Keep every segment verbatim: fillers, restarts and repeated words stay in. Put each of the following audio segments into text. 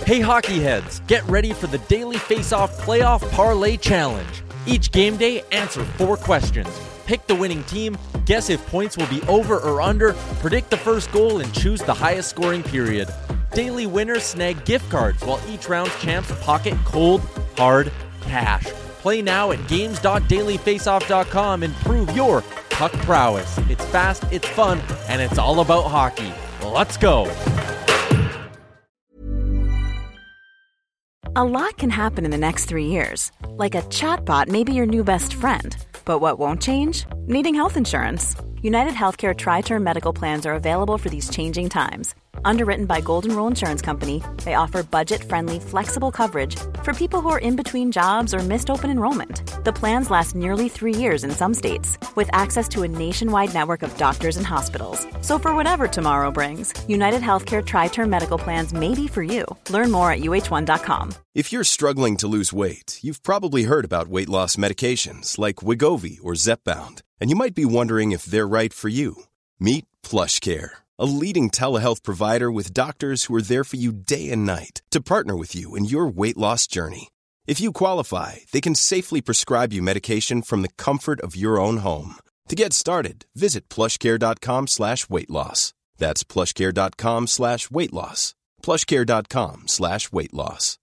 Hey hockey heads, get ready for the Daily Face-Off Playoff Parlay Challenge. Each game day, answer four questions. Pick the winning team, guess if points will be over or under, predict the first goal, and choose the highest scoring period. Daily winners snag gift cards, while each round's champs pocket cold, hard cash. Play now at games dot daily face off dot com and prove your puck prowess. It's fast, it's fun, and it's all about hockey. Let's go! A lot can happen in the next three years. Like a chatbot may be your new best friend. But what won't change? Needing health insurance. United Healthcare Tri-Term Medical Plans are available for these changing times. Underwritten by Golden Rule Insurance Company, they offer budget-friendly, flexible coverage for people who are in between jobs or missed open enrollment. The plans last nearly three years in some states, with access to a nationwide network of doctors and hospitals. So for whatever tomorrow brings, United Healthcare Tri-Term Medical Plans may be for you. Learn more at U H one dot com. If you're struggling to lose weight, you've probably heard about weight loss medications like Wegovy or Zepbound, and you might be wondering if they're right for you. Meet PlushCare, a leading telehealth provider with doctors who are there for you day and night to partner with you in your weight loss journey. If you qualify, they can safely prescribe you medication from the comfort of your own home. To get started, visit plushcare.com slash weight loss. That's plushcare.com slash weight loss. plushcare.com slash weight loss.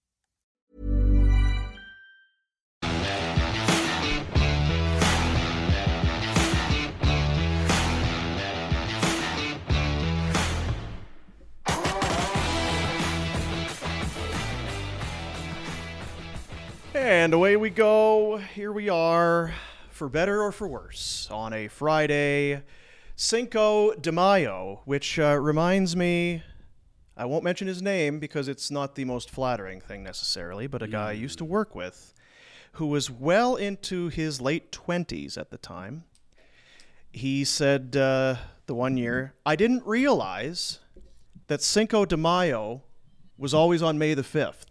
And away we go. Here we are, for better or for worse, on a Friday, Cinco de Mayo, which uh, reminds me, I won't mention his name because it's not the most flattering thing necessarily, but a guy I used to work with who was well into his late twenties at the time. He said uh, the one year, I didn't realize that Cinco de Mayo was always on May the fifth.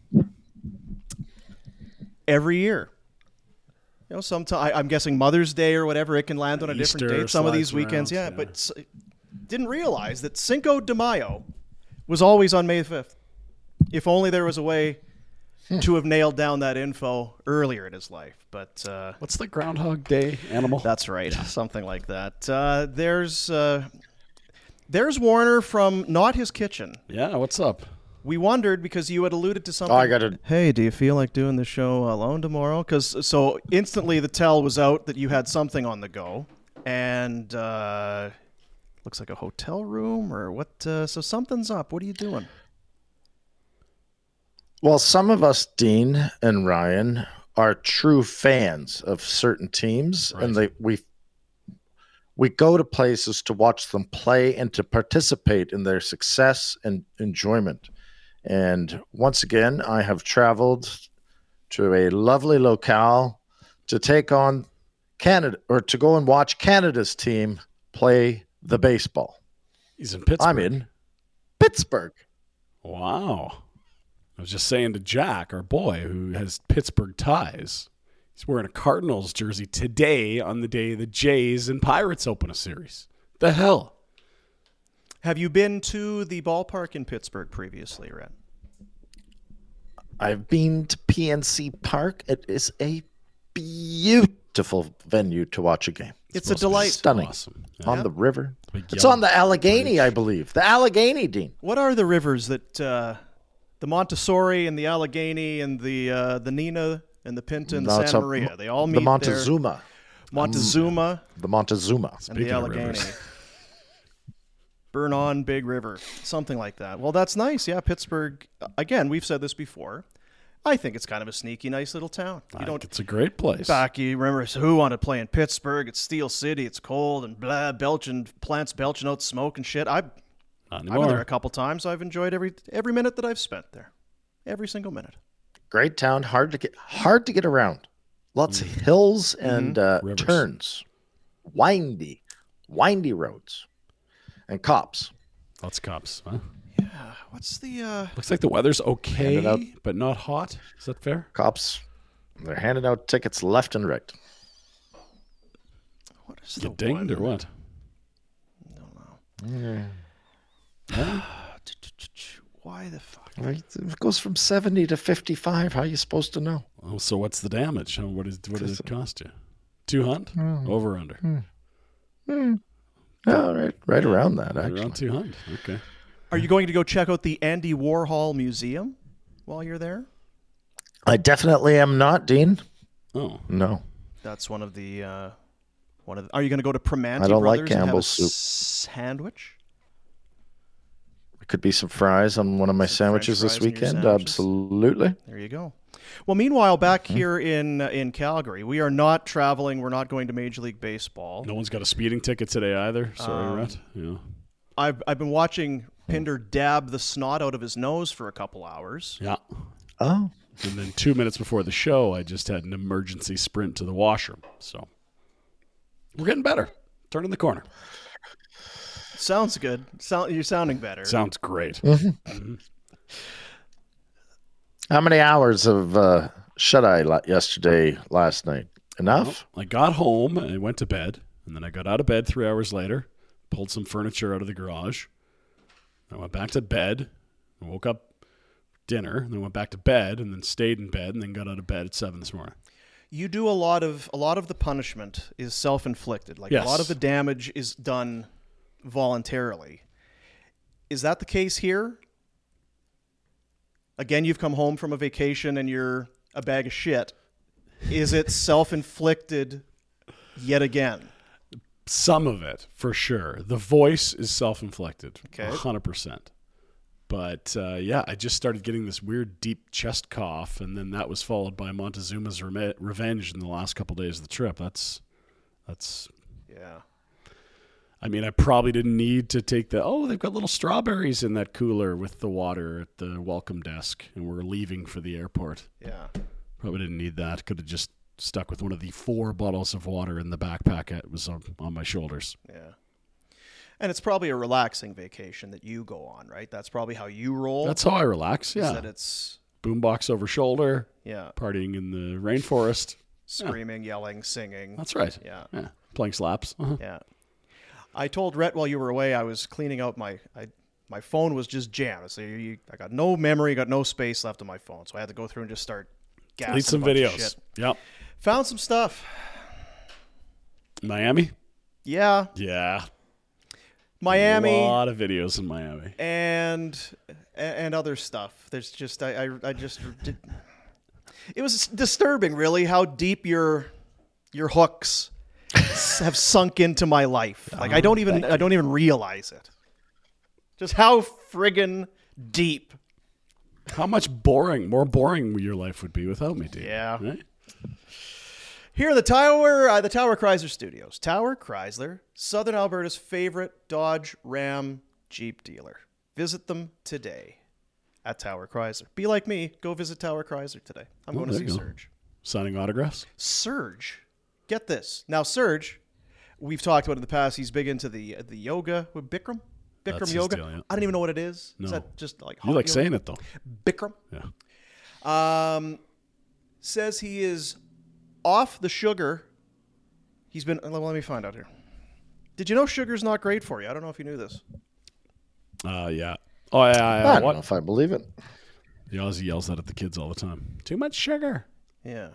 Every year. You know, sometime, I'm guessing Mother's Day or whatever, it can land on a Easter different date. Some of these around, weekends, yeah, yeah. but s- didn't realize that Cinco de Mayo was always on May fifth. If only there was a way hmm. to have nailed down that info earlier in his life. But uh, what's the Groundhog Day animal? That's right, something like that. Uh, there's uh, there's Warner from Not His Kitchen. Yeah, what's up? We wondered because you had alluded to something. Oh, I got to. Hey, do you feel like doing the show alone tomorrow? Because so instantly the tell was out that you had something on the go, and uh, looks like a hotel room or what? Uh, so something's up. What are you doing? Well, some of us, Dean and Ryan, are true fans of certain teams, right. and they we we go to places to watch them play and to participate in their success and enjoyment. And once again, I have traveled to a lovely locale to take on Canada, or to go and watch Canada's team play the baseball. He's in Pittsburgh. I'm in Pittsburgh. Wow. I was just saying to Jack, our boy, who has Pittsburgh ties, he's wearing a Cardinals jersey today on the day the Jays and Pirates open a series. The hell? Have you been to the ballpark in Pittsburgh previously, Red? I've been to P N C Park. It is a beautiful venue to watch a game. It's, it's a delight. Stunning. Awesome. On yeah. the river. It's on the Allegheny, I believe. The Allegheny, Dean. What are the rivers that uh, the Montessori and the Allegheny and the uh, the Nina and the Pinta and no, the Santa Maria? They all meet the Montezuma. there. Montezuma. Um, the Montezuma. And the Allegheny. Burn on Big River, something like that. Well, that's nice. Yeah, Pittsburgh. Again, we've said this before. I think it's kind of a sneaky, nice little town. You I don't. think it's a great place. Back, you remember who wanted to play in Pittsburgh? It's Steel City. It's cold and blah, belching plants, belching out smoke and shit. I, I've been there a couple times. I've enjoyed every every minute that I've spent there, every single minute. Great town, hard to get hard to get around. Lots mm. of hills and mm-hmm. uh, turns, windy, windy roads. And cops. Lots of cops, huh? Yeah. What's the... Uh... Looks like the weather's okay, but not hot. Is that fair? Cops, they're handing out tickets left and right. What is Get the dinged one? or what? I don't know. Mm. Why Why the fuck? Right? It goes from seventy to fifty-five. How are you supposed to know? Oh, so what's the damage? How- What, is, what does it cost you? two hundred? Mm. Over or under? Mm. Mm. Oh, right, right around that, Right actually. around two hundred. Okay. Are you going to go check out the Andy Warhol Museum while you're there? I definitely am not, Dean. Oh. No. That's one of the uh, one of. The, are you going to go to Primanti I don't like Brothers and have a Campbell's soup. sandwich? It could be some fries on one of my Some French sandwiches this fries in your weekend. sandwiches. Absolutely. There you go. Well, meanwhile, back here in uh, in Calgary, we are not traveling. We're not going to Major League Baseball. No one's got a speeding ticket today either. Sorry, Um, Rhett. Yeah. I've I've been watching Pinder dab the snot out of his nose for a couple hours. Yeah. Oh. And then two minutes before the show, I just had an emergency sprint to the washroom. So we're getting better. Turning the corner. Sounds good. Sound you're sounding better. Sounds great. Mm-hmm. How many hours of uh, shut-eye la- yesterday, last night? Enough? Well, I got home and I went to bed. And then I got out of bed three hours later, pulled some furniture out of the garage. I went back to bed. I woke up dinner, and then went back to bed, and then stayed in bed, and then got out of bed at seven this morning. You do a lot of a lot of the punishment is self-inflicted. Like Yes. a lot of the damage is done voluntarily. Is that the case here? Again, you've come home from a vacation and you're a bag of shit. Is it self-inflicted yet again? Some of it, for sure. The voice is self-inflicted, Okay. one hundred percent. But, uh, yeah, I just started getting this weird deep chest cough, and then that was followed by Montezuma's reme- revenge in the last couple days of the trip. That's, that's. Yeah. I mean, I probably didn't need to take the, oh, they've got little strawberries in that cooler with the water at the welcome desk, and we're leaving for the airport. Yeah. Probably didn't need that. Could have just stuck with one of the four bottles of water in the backpack that was on, on my shoulders. Yeah. And it's probably a relaxing vacation that you go on, right? That's probably how you roll. That's how I relax, is yeah. that it's Boombox over shoulder, yeah, partying in the rainforest. screaming, yelling, singing. That's right. Yeah. Yeah. Playing slaps. Uh-huh. Yeah. I told Rhett while you were away, I was cleaning out my I, my phone was just jammed. So you, you, I got no memory, got no space left on my phone. So I had to go through and just start gassing Delete some a bunch of videos. shit. Yep. Found some stuff. Miami? Yeah. Yeah. Miami. A lot of videos in Miami. and and other stuff. There's just I I, I just did, it was disturbing, really, how deep your your hooks have sunk into my life. Like I don't even I don't even realize it. Just how friggin' deep. How much boring, more boring your life would be without me, dude. Yeah. Right? Here in the Tower, uh, the Tower Chrysler Studios. Tower Chrysler, Southern Alberta's favorite Dodge Ram Jeep dealer. Visit them today at Tower Chrysler. Be like me. Go visit Tower Chrysler today. I'm Oh, going to there see you go. Serge. Signing autographs? Serge. Get this. Now, Serge, we've talked about in the past, he's big into the the yoga with Bikram. Bikram That's his yoga. deal, yeah. I don't even know what it is. No. Is that just like You hot like yoga? saying it, though. Bikram. Yeah. Um, says he is off the sugar. He's been. Let me find out here. Did you know sugar's not great for you? I don't know if you knew this. Uh, yeah. Oh, yeah. yeah, I yeah. don't know What? if I believe it. The Aussie yells that at the kids all the time. Too much sugar. Yeah.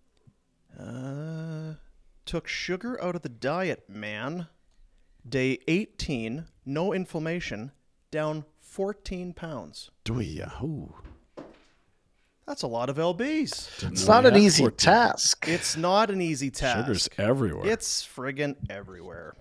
Uh, took sugar out of the diet, man. Day eighteen, no inflammation, down fourteen pounds. Do we? Uh, ooh. That's a lot of L Bs. Didn't It's know not we an had easy fourteen. task. It's not an easy task. Sugar's everywhere. It's friggin' everywhere.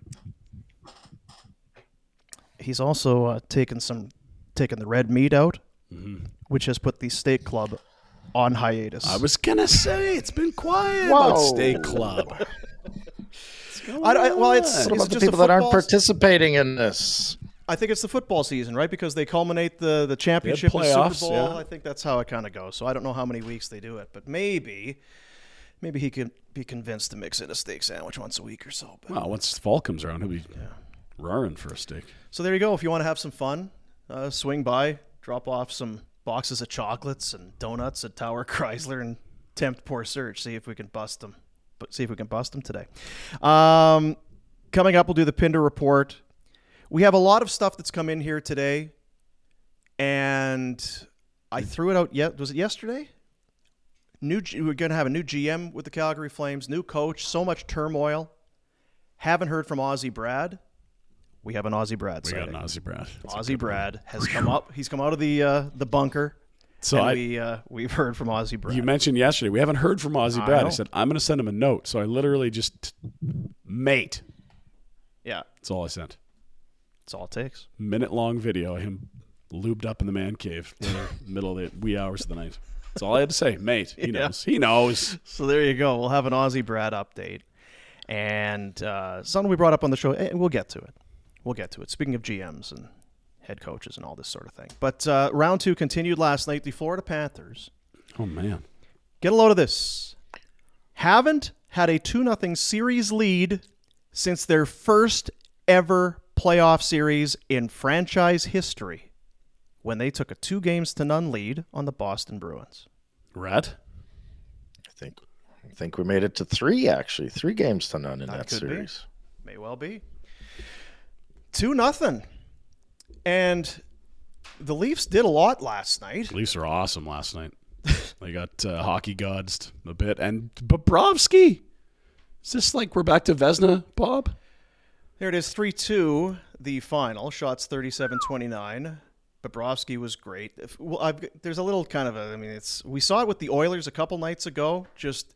He's also uh, taken some, taken the red meat out, Mm-hmm. which has put the steak club on hiatus. I was going to say, it's been quiet Whoa. about Steak Club. I, I, well, it's, What is about it the just a people that aren't football- participating in this? I think it's the football season, right? Because they culminate the, the championship and playoffs, Super Bowl. yeah. I think that's how it kind of goes. So I don't know how many weeks they do it, but maybe, maybe he could be convinced to mix in a steak sandwich once a week or so. But, Well, once fall comes around, he'll be raring for a steak. so there you go. If you want to have some fun, uh, swing by, drop off some boxes of chocolates and donuts at Tower Chrysler, and tempt poor Serge. See if we can bust them. But see if we can bust them today. Um, coming up, we'll do the Pinder report. We have a lot of stuff that's come in here today. And I threw it out. Yet was it yesterday? New, we're going to have a new G M with the Calgary Flames, new coach. So much turmoil. Haven't heard from Aussie Brad. We have an Aussie Brad. We sighting. got an Aussie Brad. That's Aussie Brad has come up. He's come out of the uh, the bunker. So and I, we uh, we've heard from Aussie Brad. You mentioned yesterday we haven't heard from Aussie I Brad. know. I said I'm going to send him a note. So I literally just mate. Yeah, That's all I sent. that's all it takes. Minute long video of him lubed up in the man cave in the middle of the wee hours of the night. That's all I had to say, mate. He Yeah. knows. He knows. So there you go. We'll have an Aussie Brad update. And uh, something we brought up on the show, and we'll get to it. We'll get to it. Speaking of G Ms and head coaches and all this sort of thing. But uh, round two continued last night. The Florida Panthers, Oh man. get a load of this, haven't had a two nothing series lead since their first ever playoff series in franchise history when they took a two games to none lead on the Boston Bruins. Rat? I think I think we made it to three, actually. Three games to none in That that, could be. series. May well be. Two nothing. And the Leafs did a lot last night. Leafs are awesome last night. They got uh, hockey gods a bit. And Bobrovsky. Is this like we're back to Vezina, Bob? There it is, three two, the final. Shots thirty-seven twenty-nine. Bobrovsky was great. If, well, I've, there's a little kind of a, I mean, it's we saw it with the Oilers a couple nights ago. Just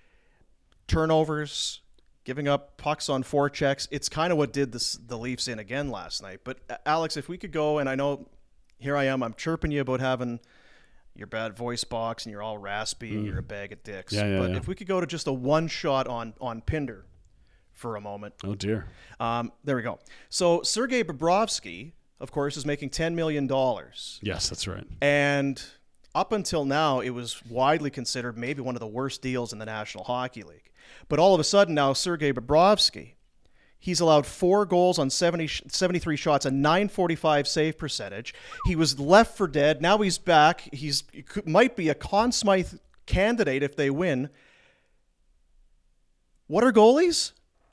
turnovers, giving up pucks on forechecks. It's kind of what did this, the Leafs in again last night. But, uh, Alex, if we could go, and I know here I am, I'm chirping you about having your bad voice box and you're all raspy and you're a bag of dicks. Yeah, yeah, but yeah. if we could go to just a one shot on, on Pinder for a moment. Oh, dear. Um, there we go. So Sergei Bobrovsky, of course, is making ten million dollars. Yes, that's right. And up until now, it was widely considered maybe one of the worst deals in the National Hockey League. But all of a sudden now, Sergei Bobrovsky, he's allowed four goals on seventy, seventy-three shots, a nine forty-five save percentage. He was left for dead. Now he's back. He's he could, might be a Conn Smythe candidate if they win. What are goalies?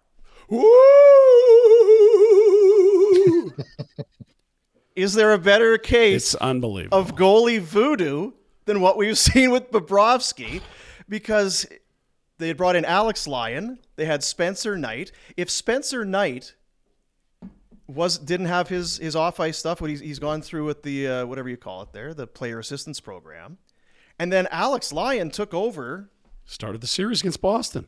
Is there a better case It's unbelievable. of goalie voodoo than what we've seen with Bobrovsky? Because they had brought in Alex Lyon. They had Spencer Knight. If Spencer Knight was didn't have his, his off-ice stuff, what he's, he's gone through with the, uh, whatever you call it there, the player assistance program, and then Alex Lyon took over, Started the series against Boston.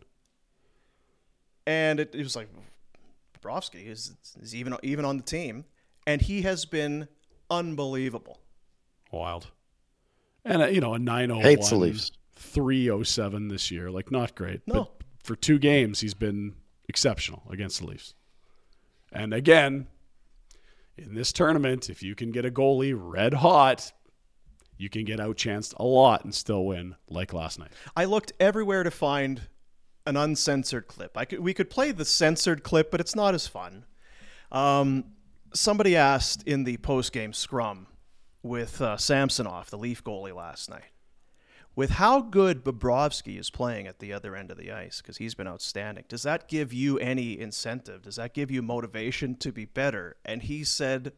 and it, it was like, Bobrovsky is, is even, even on the team, and he has been unbelievable. Wild. And, uh, you know, a nine oh one. Hates the Leafs. three oh seven this year. Like, not great. No. But for two games, he's been exceptional against the Leafs. And again, in this tournament, if you can get a goalie red hot, you can get outchanced a lot and still win, like last night. I looked everywhere to find an uncensored clip. I could, we could play the censored clip, but it's not as fun. Um, somebody asked in the post-game scrum with uh, Samsonov, the Leaf goalie, last night, with how good Bobrovsky is playing at the other end of the ice, because he's been outstanding, does that give you any incentive? Does that give you motivation to be better? And he said,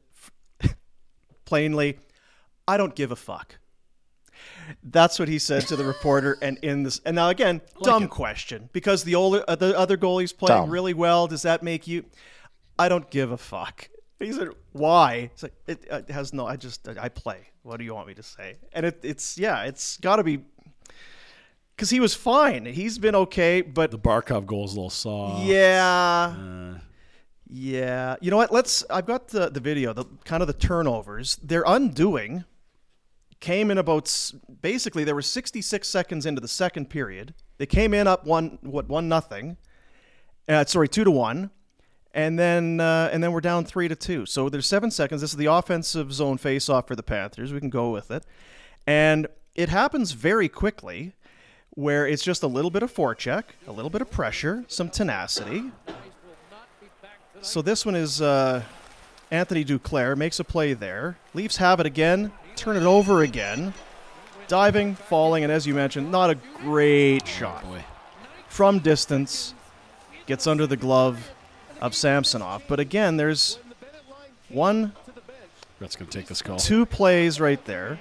plainly, I don't give a fuck. That's what he said to the reporter. And in this, and now again, dumb it. question, because the older, uh, the other goalie's playing Dumb. really well. Does that make you? I don't give a fuck. He said, "Why?" It's like, it, it has no. I just I play. What do you want me to say? And it, it's yeah, it's got to be because he was fine. He's been okay, but The Barkov goal is a little soft. yeah. Uh, Yeah. You know what? Let's I've got the, the video, the kind of the turnovers. They're undoing. Came in about s- basically there were sixty-six seconds into the second period. They came in up one what one nothing. Uh, sorry, two to one. And then uh, and then we're down three to two. So there's seven seconds. This is the offensive zone face-off for the Panthers. We can go with it. And it happens very quickly where it's just a little bit of forecheck, a little bit of pressure, some tenacity. So this one is uh, Anthony Duclair makes a play there. Leafs have it again, turn it over again. Diving, falling, and as you mentioned, not a great shot. From distance, gets under the glove of Samsonov. But again, there's one That's going to take this call. Two plays right there.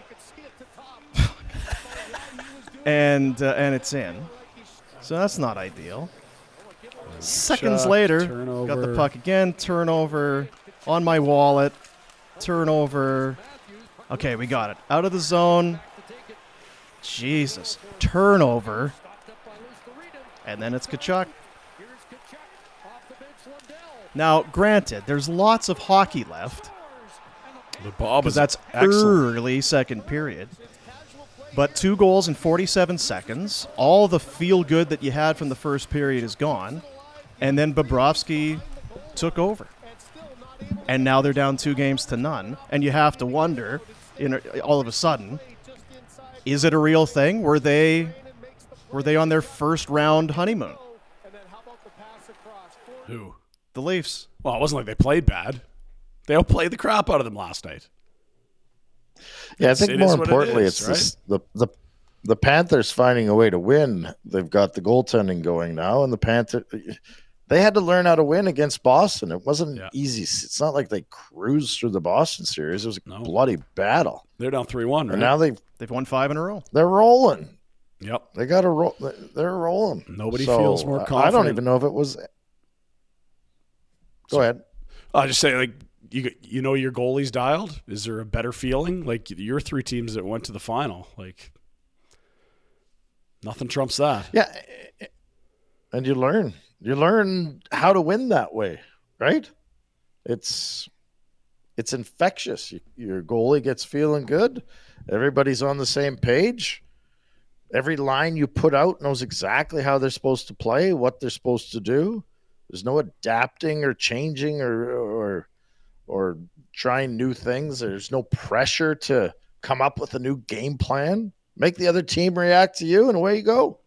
and uh, and it's in. So that's not ideal. Seconds Chuck, later, turnover. got the puck again, turnover on my wallet, turnover. Okay, we got it. Out of the zone. Jesus. Turnover. And then it's Tkachuk. Now, granted, there's lots of hockey left. The Bob Because is that's excellent. early second period. But two goals in forty-seven seconds. All the feel-good that you had from the first period is gone. And then Bobrovsky took over. And now they're down two games to none. And you have to wonder, in a, all of a sudden, is it a real thing? Were they were they on their first round honeymoon? Who? The Leafs. Well, it wasn't like they played bad. They outplayed the crap out of them last night. Yeah, I think It more is what it importantly, is, it's this, the the the Panthers finding a way to win. They've got the goaltending going now, and the Panther they had to learn how to win against Boston. It wasn't Yeah. easy. It's not like they cruised through the Boston series. It was a No. bloody battle. They're down three one, right? And now they They've won five in a row. they're rolling. Yep. They got to roll. They're rolling. Nobody So, feels more I- I confident. don't even know if it was. Go So- ahead. I just say, like, you you know your goalie's dialed? Is there a better feeling? Like, your three teams that went to the final, like, nothing trumps that. Yeah, and you learn. You learn how to win that way, right? It's it's infectious. You, your goalie gets feeling good. Everybody's on the same page. Every line you put out knows exactly how they're supposed to play, what they're supposed to do. There's no adapting or changing or or or trying new things. There's no pressure to come up with a new game plan. Make the other team react to you, and away you go.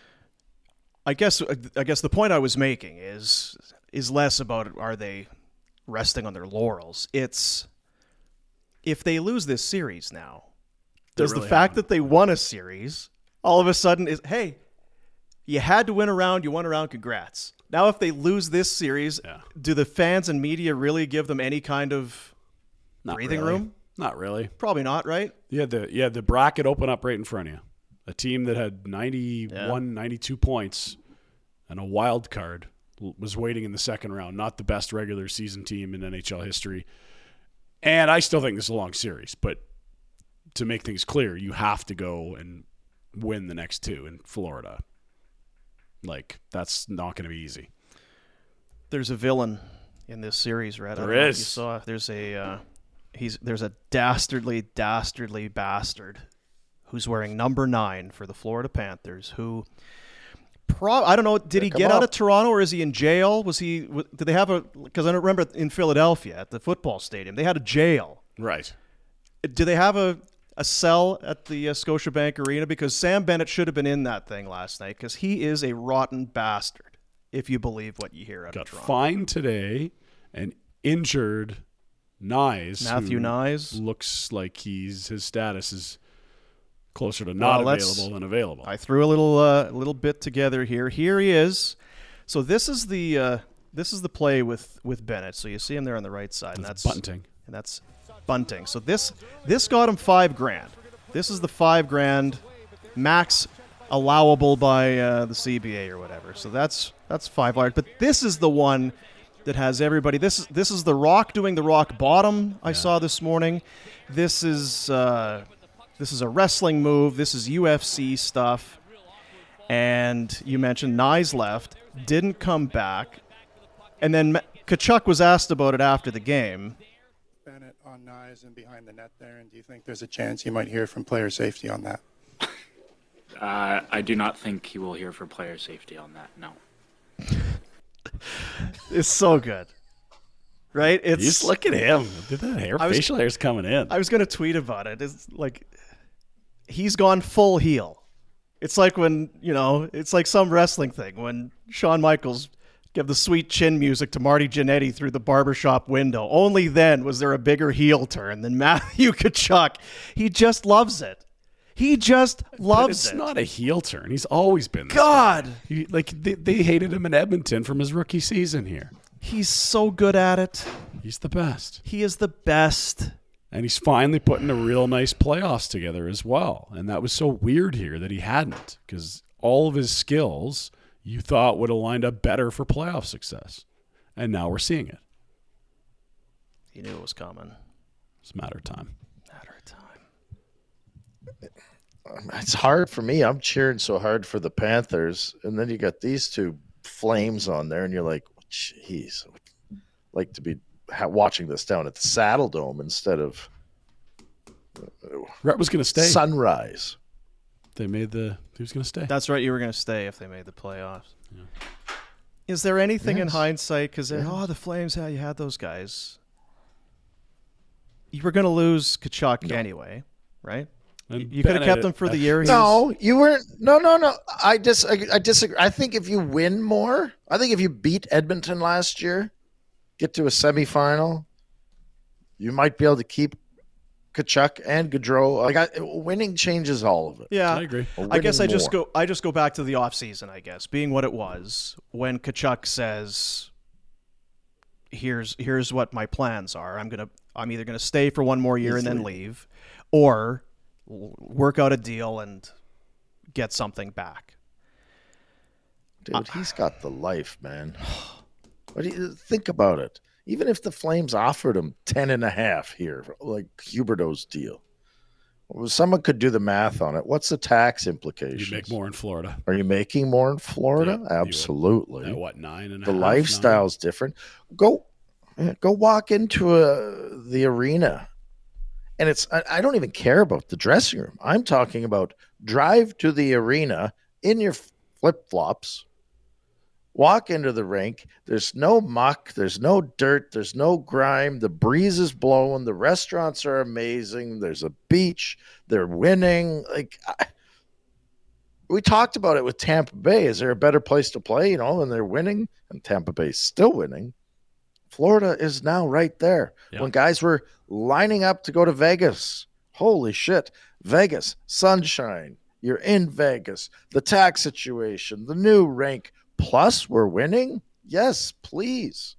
I guess I guess the point I was making is is less about are they resting on their laurels. It's if they lose this series now, They does really the fact haven't. that they won a series all of a sudden is hey, you had to win a round, you won a round, congrats. Now if they lose this series, Yeah. do the fans and media really give them any kind of Not breathing really. room? Not really. Probably not, right? You had the you had the bracket open up right in front of you. A team that had ninety-one, Yeah. ninety-two points and a wild card l- was waiting in the second round. Not the best regular season team in N H L history. And I still think this is a long series, but to make things clear, you have to go and win the next two in Florida. Like, that's not going to be easy. There's a villain in this series, right? I There don't know if is. You saw there's a uh, he's there's a dastardly, dastardly bastard who's wearing number nine for the Florida Panthers. Who, pro- I don't know, did he Pick him get out up. of Toronto or is he in jail? Was he? w- Did they have a? Because I don't remember in Philadelphia at the football stadium they had a jail. Right. Do they have a a cell at the uh, Scotiabank Arena? Because Sam Bennett should have been in that thing last night because he is a rotten bastard. If you believe what you hear out Got of Toronto. fined today and injured Nyes. Matthew who Nyes. looks like he's his status is closer to not Well, let's- available than available. I threw a little uh, little bit together here. Here he is. So this is the uh, this is the play with, with Bennett. So you see him there on the right side, and That's that's Bunting. and that's Bunting. So this this got him five grand. This is the five grand max allowable by uh, the C B A or whatever. So that's that's five large. But this is the one that has everybody. This is this is the Rock doing the Rock bottom. I saw this morning. This is uh, this is a wrestling move. This is U F C stuff. And you mentioned Nyes left, didn't come back, and then Ma- Tkachuk was asked about it after the game. Bennett on Nyes and behind the net there, and do you think there's a chance you might hear from player safety on that? Uh, I do not think he will hear for player safety on that. No. It's so good, right? It's Just look at him. Did that hair? I was- Facial hair's coming in. I was going to tweet about it. It's like he's gone full heel. It's like when, you know, it's like some wrestling thing when Shawn Michaels gave the sweet chin music to Marty Jannetty through the barbershop window. Only then was there a bigger heel turn than Matthew Tkachuk. He just loves it. He just But loves it's it. not a heel turn. He's always been this God, guy. He, like they, they hated him in Edmonton from his rookie season here. he's so good at it. He's the best. He is the best. And he's finally putting a real nice playoffs together as well. And that was so weird here that he hadn't, because all of his skills you thought would have lined up better for playoff success. And now we're seeing it. He knew it was coming. It's a matter of time. Matter of time. It's hard for me. I'm cheering so hard for the Panthers. And then you got these two Flames on there, and you're like, jeez, I'd like to be watching this down at the Saddle Dome instead of Rhett was going to stay. Sunrise. They made the he was going to stay. That's right. You were going to stay if they made the playoffs. Yeah. Is there anything yes. in hindsight? Because yes. oh, the Flames, how you had those guys. You were going to lose Tkachuk no. anyway, right? And you could have kept him for the year. No, was... you weren't. No, no, no. I dis. I disagree. I think if you win more, I think if you beat Edmonton last year, get to a semifinal, you might be able to keep Tkachuk and Gaudreau. Like I, winning changes all of it. Yeah, I agree. I guess I more. just go. I just go back to the offseason, I guess, being what it was when Tkachuk says, "Here's here's what my plans are. I'm gonna. I'm either gonna stay for one more year He's and then leaving. leave, or work out a deal and get something back." Dude, uh, he's got the life, man. What do you think about it? Even if the Flames offered him ten and a half here, like Huberdeau's deal, well, someone could do the math on it. What's the tax implications? You make more in Florida. Are you making more in Florida? Yeah, Absolutely. At what, nine and a the half? The lifestyle's nine? different. Go, go walk into a, the arena, and it's. I, I don't even care about the dressing room. I'm talking about drive to the arena in your flip flops. Walk into the rink. There's no muck. There's no dirt. There's no grime. The breeze is blowing. The restaurants are amazing. There's a beach. They're winning. Like I, we talked about it with Tampa Bay. Is there a better place to play? You know, and they're winning, and Tampa Bay's still winning. Florida is now right there. Yeah. When guys were lining up to go to Vegas, holy shit, Vegas, sunshine. You're in Vegas. The tax situation, the new rink. Plus, we're winning? Yes, please.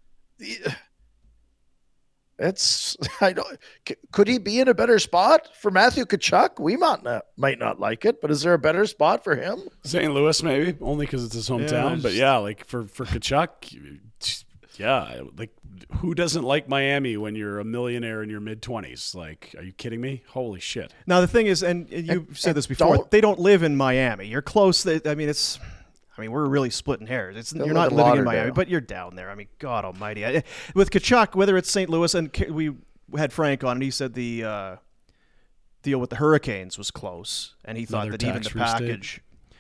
It's I don't. Could he be in a better spot for Matthew Tkachuk? We might not might not like it, but is there a better spot for him? Saint Louis, maybe, only because it's his hometown. Yeah, just, but yeah, like for for Tkachuk, yeah, like who doesn't like Miami when you're a millionaire in your mid twenties? Like, are you kidding me? Holy shit! Now the thing is, and you've and, said this before, don't, they don't live in Miami. You're close. I mean, it's. I mean, we're really splitting hairs. It's, you're not living in Miami, but you're down there. I mean, God almighty. I, with Tkachuk, whether it's Saint Louis, and we had Frank on, and he said the uh, deal with the Hurricanes was close, and he thought Another that even the package.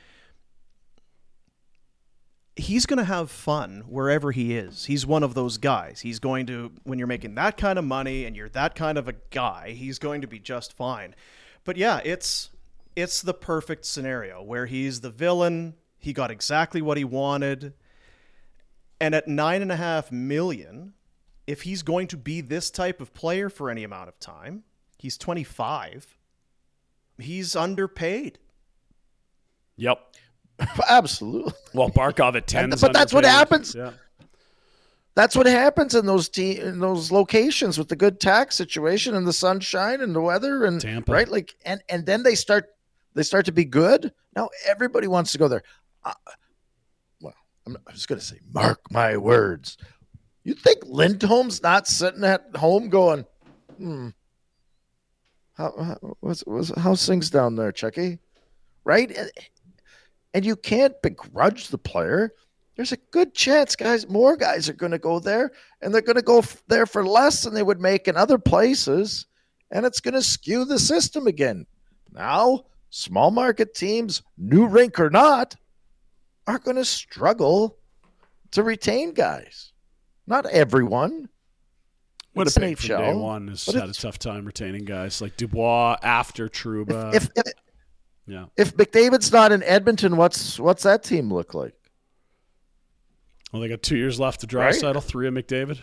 State. He's going to have fun wherever he is. He's one of those guys. He's going to, when you're making that kind of money and you're that kind of a guy, he's going to be just fine. But yeah, it's it's the perfect scenario where he's the villain. He got exactly what he wanted. And at nine and a half million, if he's going to be this type of player for any amount of time, he's twenty-five. He's underpaid. Yep. Absolutely. Well, Barkov at ten. But that's underpaid. What happens. Yeah. That's what happens in those te- in those locations with the good tax situation and the sunshine and the weather and Tampa. Right? Like and, and then they start they start to be good. Now everybody wants to go there. Uh, well, I'm, I was going to say, mark my words. You think Lindholm's not sitting at home going, hmm, how, how what's, what's, how's things down there, Chucky? Right? And, and you can't begrudge the player. There's a good chance, guys, more guys are going to go there, and they're going to go f- there for less than they would make in other places, and it's going to skew the system again. Now, small market teams, new rink or not, are going to struggle to retain guys. Not everyone. Winnipeg from day one has had a tough time retaining guys like Dubois after Trouba. If, if, yeah. if McDavid's not in Edmonton, what's what's that team look like? Well, they got two years left to Draisaitl, right? Three of McDavid.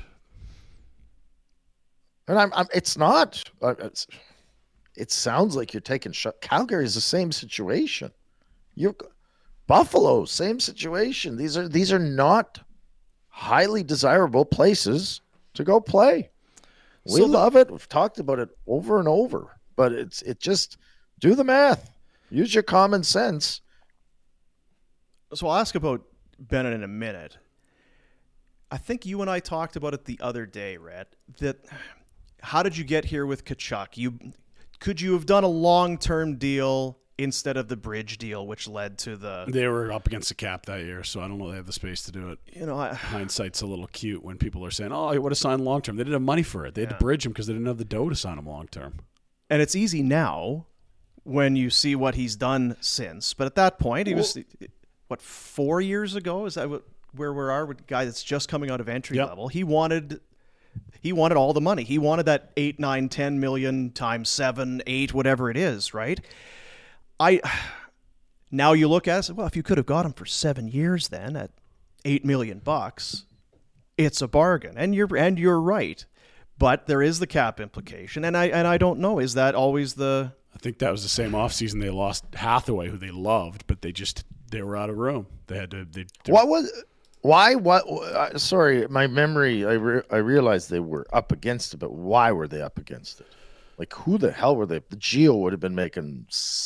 And I'm, I'm it's not. It's, it sounds like you're taking shot. Calgary's the same situation. You're Buffalo, same situation. These are these are not highly desirable places to go play. We So the- love it. We've talked about it over and over, but it's it just do the math. Use your common sense. So I'll ask about Bennett in a minute. I think you and I talked about it the other day, Rhett, that how did you get here with Tkachuk? You could you have done a long-term deal instead of the bridge deal, which led to the... They were up against the cap that year, so I don't know they have the space to do it. You know, I, Hindsight's a little cute when people are saying, oh, I would have signed long-term. They didn't have money for it. They had Yeah. to bridge him because they didn't have the dough to sign him long-term. and it's easy now when you see what he's done since. But at that point, he was, what, four years ago? Is that what, where we are with a guy that's just coming out of entry Yep. level? He wanted... He wanted all the money. He wanted that eight, nine, ten million times seven, eight, whatever it is, right? I now you look at it and say, well, if you could have got him for seven years, then at eight million bucks, it's a bargain. And you're and you're right, but there is the cap implication, and I and I don't know. Is that always the? I think that was the same offseason they lost Hathaway, who they loved, but they just they were out of room. They had to. They, What was? Why? What? Uh, sorry, my memory. I re, I realized they were up against it, but why were they up against it? Like, who the hell were they? The Geo would have been making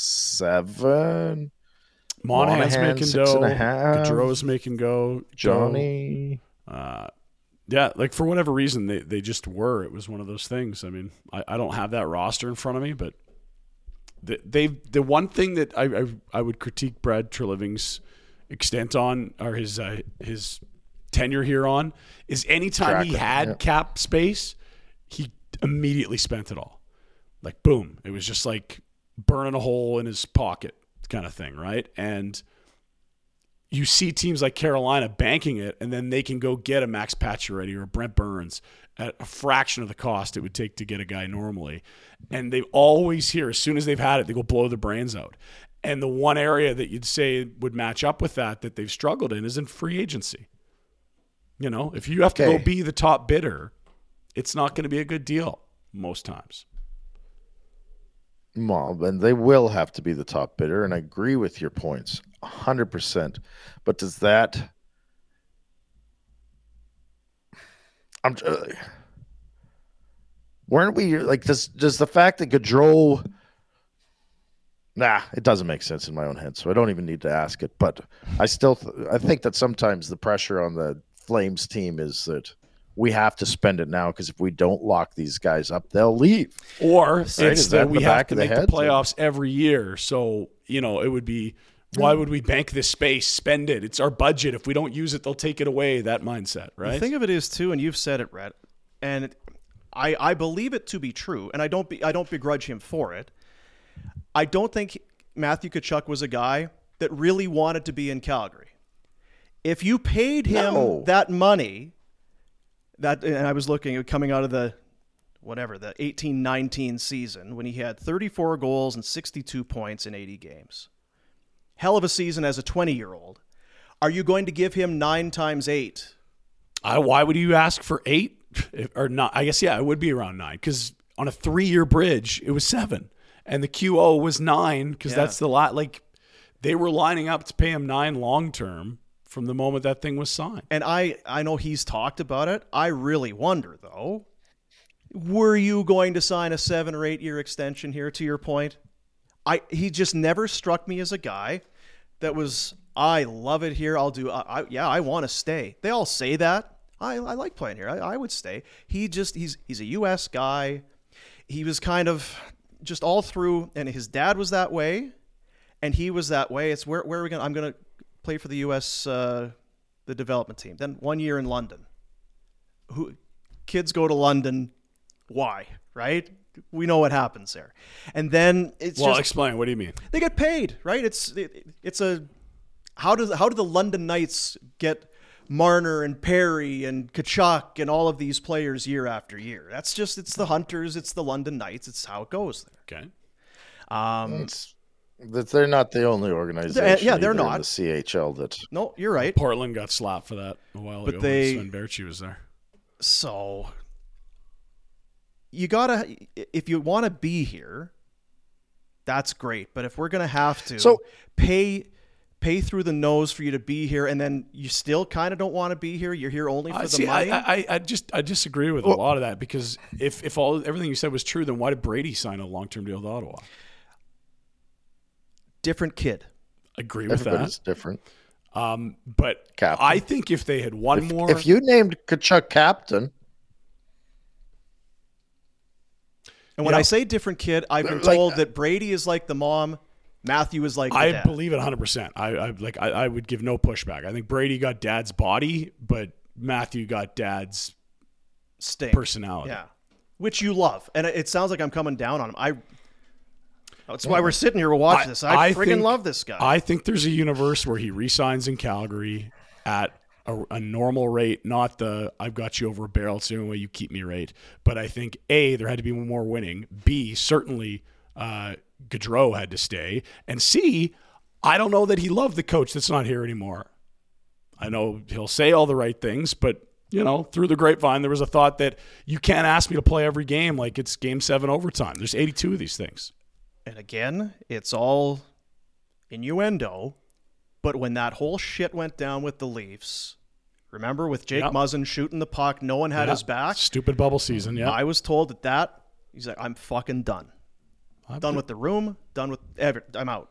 seven. Monahan's Monahan, making six dough. and a half. Gaudreau's making go. Johnny. Uh, yeah, like for whatever reason, they, they just were. It was one of those things. I mean, I, I don't have that roster in front of me, but they, they the one thing that I, I I would critique Brad Treliving's extent on, or his uh, his tenure here on, is anytime Track he record, had yeah. cap space, he immediately spent it all. Like, boom. It was just like burning a hole in his pocket kind of thing, right? And you see teams like Carolina banking it, and then they can go get a Max Pacioretty or a Brent Burns at a fraction of the cost it would take to get a guy normally. And they always hear, as soon as they've had it, they go blow their brains out. And the one area that you'd say would match up with that that they've struggled in is in free agency. You know, if you have to Okay. go be the top bidder, it's not going to be a good deal most times. Well, then they will have to be the top bidder, and I agree with your points one hundred percent. But does that... I'm uh, weren't we like does does the fact that Gaudreau... Nah, it doesn't make sense in my own head, so I don't even need to ask it. But I still th- I think that sometimes the pressure on the Flames team is that we have to spend it now, because if we don't lock these guys up, they'll leave. Or Right? it's Is that that in we the have back to of the make the head? playoffs every year. So, you know, it would be, why would we bank this space, spend it? It's our budget. If we don't use it, they'll take it away. That mindset, The right? thing of it is too, and you've said it, Rhett, and it, I I believe it to be true, and I don't be, I don't begrudge him for it. I don't think Matthew Tkachuk was a guy that really wanted to be in Calgary. If you paid him No. that money, that and I was looking at coming out of the whatever the eighteen nineteen season when he had thirty-four goals and sixty-two points in eighty games. Hell of a season as a twenty-year-old. Are you going to give him nine times eight? I, why would you ask for eight If- or not? I guess, yeah, it would be around nine, because on a three-year bridge, it was seven. And the Q O was nine, because Yeah. that's the lot. Like, they were lining up to pay him nine long-term from the moment that thing was signed. And I, I know he's talked about it. I really wonder, though, were you going to sign a seven or eight year extension here, to your point? I He just never struck me as a guy that was, I love it here. I'll do, I, I yeah, I want to stay. They all say that. I, I like playing here. I, I would stay. He just, he's, he's a U S guy. He was kind of just all through, and his dad was that way, and he was that way. It's where, where are we going to, I'm going to play for the U S uh, the development team. Then one year in London. Who kids go to London? Why? Right? We know what happens there. And then it's Well, just explain. What do you mean? they get paid, right? It's it, it's a how do how do the London Knights get Marner and Perry and Tkachuk and all of these players year after year? That's just it's the Hunters, it's the London Knights. It's how it goes there. Okay. Um, It's, that they're not the only organization. yeah, they're either in not. the C H L that. no, you're right. Portland got slapped for that a while But ago they- when Sven Berchi was there. So you gotta, if you want to be here, that's great. But if we're gonna have to So- pay pay through the nose for you to be here, and then you still kind of don't want to be here. You're here only for I the see, money. I, I, I just I disagree with Well- a lot of that because if if all everything you said was true, then why did Brady sign a long term deal with Ottawa? Different kid. Agree with Everybody's that. different. Um, but Captain. I think if they had one If, more, if you named Kachuk captain, And when Yeah. I say different kid, I've been Like- told that Brady is like the mom, Matthew is like the I dad. believe it one hundred percent. I, I like I, I would give no pushback. I think Brady got dad's body, but Matthew got dad's Stink. personality. Yeah, which you love, and it sounds like I'm coming down on him. I. That's why we're sitting here. We're watching this. I, friggin' think- love this guy. I think there's a universe where he re-signs in Calgary at a, a normal rate, not the I've got you over a barrel, it's the only way you keep me rate. But I think A, there had to be more winning. B, certainly uh, Gaudreau had to stay. And C, I don't know that he loved the coach that's not here anymore. I know he'll say all the right things, but you know, through the grapevine, there was a thought that you can't ask me to play every game like it's game seven overtime. There's eighty-two of these things. And again, it's all innuendo. But when that whole shit went down with the Leafs, remember with Jake Yep. Muzzin shooting the puck, no one had Yeah. his back. Stupid bubble season, yeah. I was told that that he's like, I'm fucking done. I'm Done with the room. Done with every. I'm out.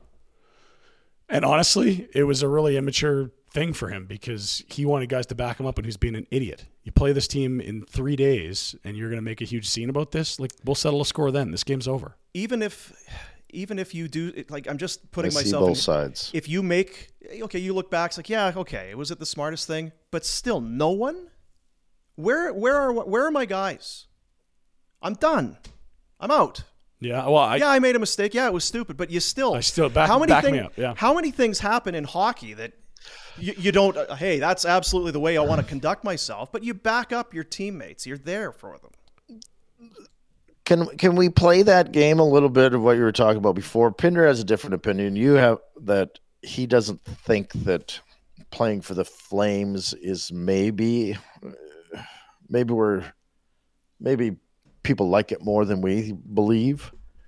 And honestly, it was a really immature thing for him because he wanted guys to back him up and he's being an idiot. You play this team in three days and you're going to make a huge scene about this? Like, we'll settle a score then. This game's over. Even if, even if you do, like, I'm just putting I see myself both in, sides. If you make, okay, you look back, it's like, yeah, okay, was it the smartest thing? But still, no one. Where, where are, where are my guys? I'm done. I'm out. Yeah, well, I, yeah, I made a mistake. Yeah, it was stupid, but you still. I still- back- how many back thing- me up, yeah. How many things happen in hockey that you, you don't? Uh, hey, that's absolutely the way I want to conduct myself. But you back up your teammates. You're there for them. Can can we play that game a little bit of what you were talking about before? Pinder has a different opinion. You have that he doesn't think that playing for the Flames is maybe maybe we're maybe people like it more than we believe,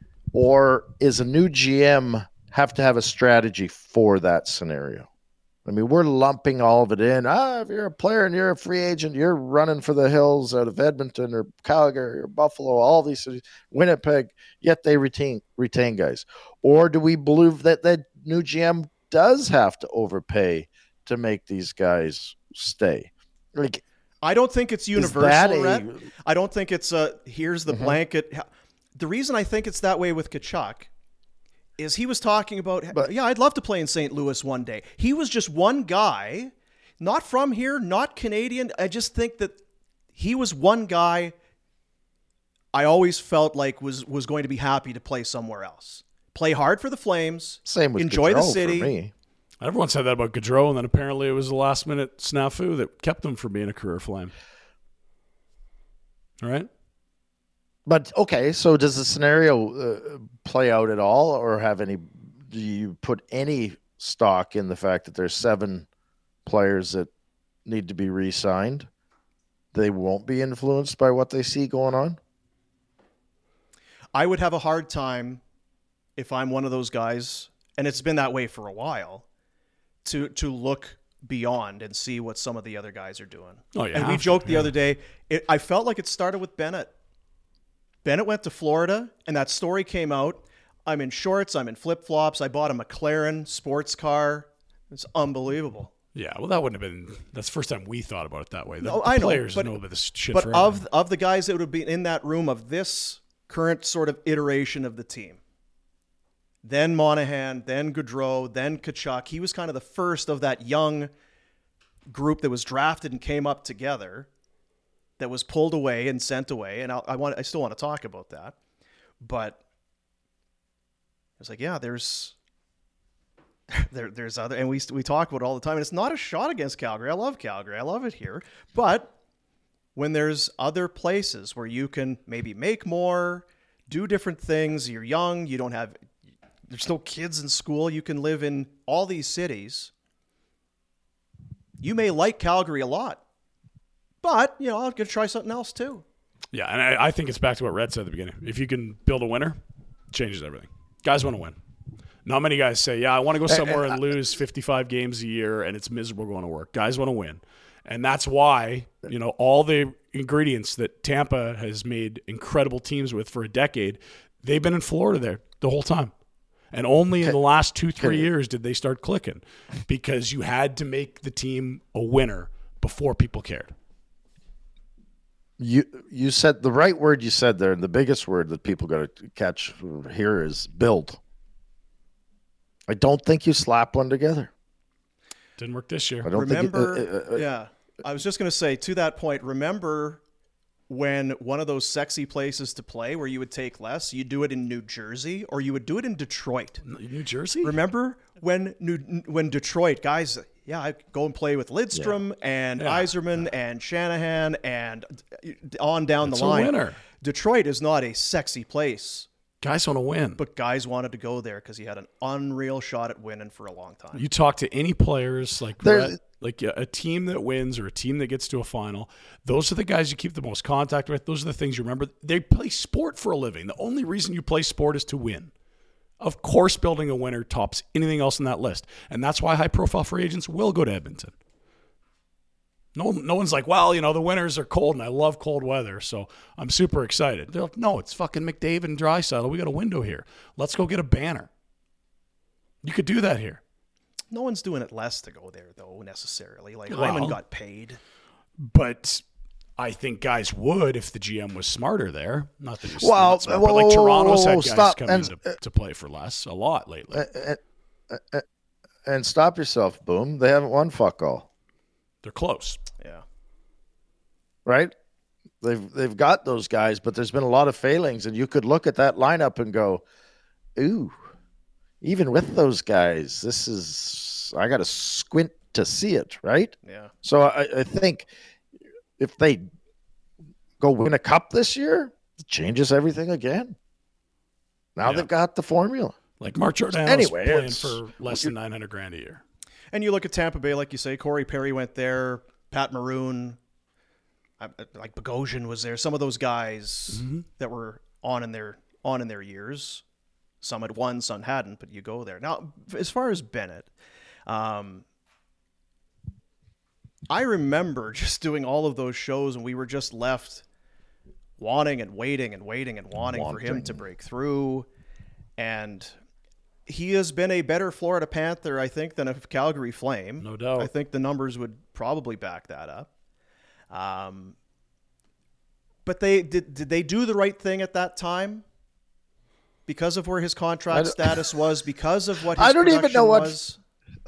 or is a new G M have to have a strategy for that scenario? I mean, we're lumping all of it in. Ah, if you're a player and you're a free agent, you're running for the hills out of Edmonton or Calgary or Buffalo, all these cities, Winnipeg, yet they retain retain guys. Or do we believe that that new G M does have to overpay to make these guys stay? Like, I don't think it's that universal, a- Rhett. I don't think it's a here's the Mhm. blanket. The reason I think it's that way with Kachuk is he was talking about, But- yeah, I'd love to play in Saint Louis one day. He was just one guy, not from here, not Canadian. I just think that he was one guy I always felt like was was going to be happy to play somewhere else. Play hard for the Flames. Same with enjoy the Gaudreau city. for me. everyone said that about Gaudreau, and then apparently it was the last minute snafu that kept him from being a career Flame. All right? But okay, so does the scenario uh, play out at all, or have any? Do you put any stock in the fact that there's seven players that need to be re-signed? They won't be influenced by what they see going on. I would have a hard time if I'm one of those guys, and it's been that way for a while, to to look beyond and see what some of the other guys are doing. Oh, you and we have to, joked the yeah. other day, it, I felt like it started with Bennett. Bennett went to Florida, and that story came out. I'm in shorts, I'm in flip-flops, I bought a McLaren sports car. It's unbelievable. Yeah, well, that wouldn't have been – that's the first time we thought about it that way. The, No, the I know, players but- know about this shit But forever. of of the guys that would have been in that room of this current sort of iteration of the team, then Monahan, then Gaudreau, then Kachuk, he was kind of the first of that young group that was drafted and came up together, that was pulled away and sent away. And I, I want I still want to talk about that, but it's like, yeah, there's. There, there's other, and we we talk about it all the time, and it's not a shot against Calgary. I love Calgary. I love it here. But when there's other places where you can maybe make more, do different things, you're young, you don't have, there's no kids in school, you can live in all these cities. You may like Calgary a lot, but, you know, I'm going to try something else too. Yeah, and I, I think it's back to what Red said at the beginning. If you can build a winner, it changes everything. Guys want to win. Not many guys say, yeah, I want to go somewhere and lose fifty-five games a year and it's miserable going to work. Guys want to win. And that's why, you know, all the ingredients that Tampa has made incredible teams with for a decade, they've been in Florida there the whole time. And only in the last two, three years did they start clicking because you had to make the team a winner before people cared. You you said the right word you said there, and the biggest word that people got to catch here is build. I don't think you slap one together. Didn't work this year. I don't remember, think it, uh, uh, yeah, I was just going to say to that point, remember when one of those sexy places to play where you would take less, you do it in New Jersey or you would do it in Detroit. New Jersey? Remember when New, when Detroit, guys, yeah, I go and play with Lidstrom yeah. and yeah. Yzerman yeah. and Shanahan and on down That's the line. A winner. Detroit is not a sexy place. Guys want to win. But guys wanted to go there because he had an unreal shot at winning for a long time. You talk to any players, like Brett, like a, a team that wins or a team that gets to a final, those are the guys you keep the most contact with. Those are the things you remember. They play sport for a living. The only reason you play sport is to win. Of course, building a winner tops anything else on that list. And that's why high-profile free agents will go to Edmonton. No, no one's like, well, you know, the winters are cold and I love cold weather, so I'm super excited. They're like, no, it's fucking McDavid and Draisaitl. We got a window here. Let's go get a banner. You could do that here. No one's doing it less to go there, though, necessarily. Like, well, Hyman got paid. But I think guys would if the G M was smarter there. Not that he's well, not smart, whoa, but like Toronto's had guys stop. come and, in to, to play for less a lot lately. And, and, and stop yourself, Boom. They haven't won fuck all. They're close. Yeah. Right? They've they've got those guys, but there's been a lot of failings, and you could look at that lineup and go, ooh, even with those guys, this is I got to squint to see it, right? Yeah. So I, I think if they go win a cup this year, it changes everything again. Now yeah. they've got the formula. Like Mark Giordano's anyway, playing for less than nine hundred grand a year. And you look at Tampa Bay, like you say, Corey Perry went there, Pat Maroon, like Bogosian was there. Some of those guys mm-hmm. that were on in their on in their years. Some had won, some hadn't, but you go there. Now, as far as Bennett, um, I remember just doing all of those shows, and we were just left wanting and waiting and waiting and wanting, wanting. for him to break through. And he has been a better Florida Panther, I think, than a Calgary Flame. No doubt. I think the numbers would probably back that up. Um, but they did. Did they do the right thing at that time? Because of where his contract status was, because of what his I don't even know what. Was?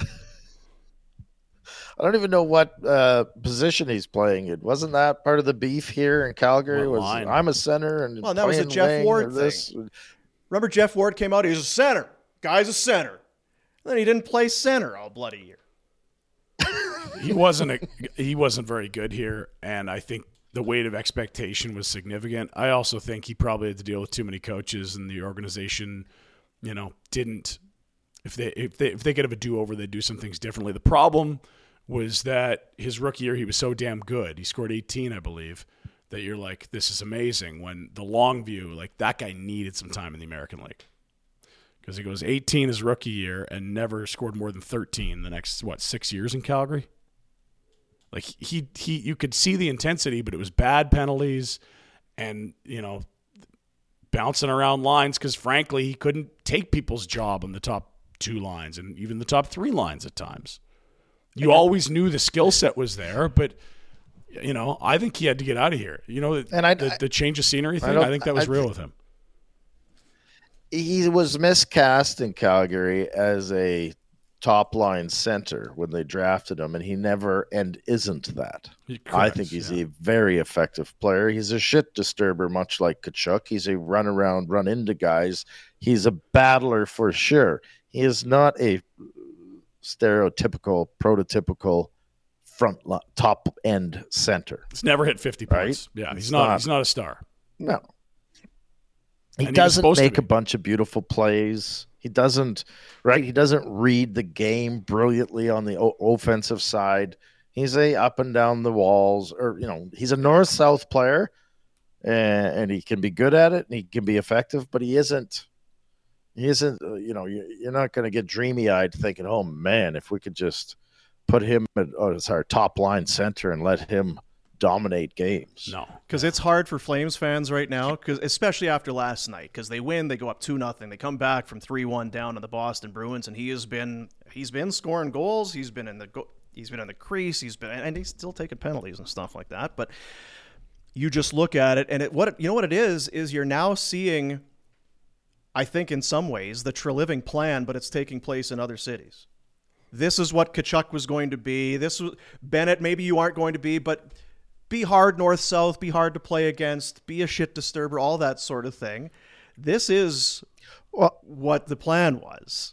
I don't even know what uh, position he's playing in. Wasn't that part of the beef here in Calgary? What was line? I'm a center and well, that was a Jeff Ward this. thing. Remember, Jeff Ward came out. He's a center. Guy's a center. And then he didn't play center all bloody year. he wasn't a, he wasn't very good here, and I think the weight of expectation was significant. I also think he probably had to deal with too many coaches, and the organization, you know, didn't. If they if they if they could have a do-over, they'd do some things differently. The problem was that his rookie year he was so damn good. He scored eighteen, I believe, that you're like, this is amazing. When the long view, like that guy needed some time in the American League. Because he goes eighteen his rookie year and never scored more than thirteen the next, what, six years in Calgary? Like, he, he, you could see the intensity, but it was bad penalties and, you know, bouncing around lines because, frankly, he couldn't take people's job on the top two lines and even the top three lines at times. You always knew the skill set was there, but, you know, I think he had to get out of here. You know, and I, the, the change of scenery thing, I, I think that was I, real I, with him. He was miscast in Calgary as a top-line center when they drafted him, and he never and isn't that. Correct, I think he's yeah. a very effective player. He's a shit disturber, much like Tkachuk. He's a run-around, run-into guys. He's a battler for sure. He is not a stereotypical, prototypical front line, top-end center. He's never hit fifty points. Right? Yeah, he's, he's not, not. He's not a star. No. He and doesn't he make a bunch of beautiful plays. He doesn't, right? He doesn't read the game brilliantly on the o- offensive side. He's a up and down the walls, or, you know, he's a north-south player, and, and he can be good at it, and he can be effective, but he isn't, he isn't. Uh, you know, you, you're not going to get dreamy eyed thinking, "Oh man, if we could just put him at, oh, as our top line center and let him dominate games." No, because it's hard for Flames fans right now, because especially after last night, because they win, they go up two nothing, they come back from three one down on the Boston Bruins, and he has been he's been scoring goals, he's been in the go- he's been in the crease, he's been and he's still taking penalties and stuff like that. But you just look at it, and it what you know what it is is you're now seeing, I think in some ways, the Treliving plan, but it's taking place in other cities. This is what Tkachuk was going to be. This was Bennett. Maybe you aren't going to be, but be hard north-south, be hard to play against, be a shit disturber, all that sort of thing. This is well, what the plan was.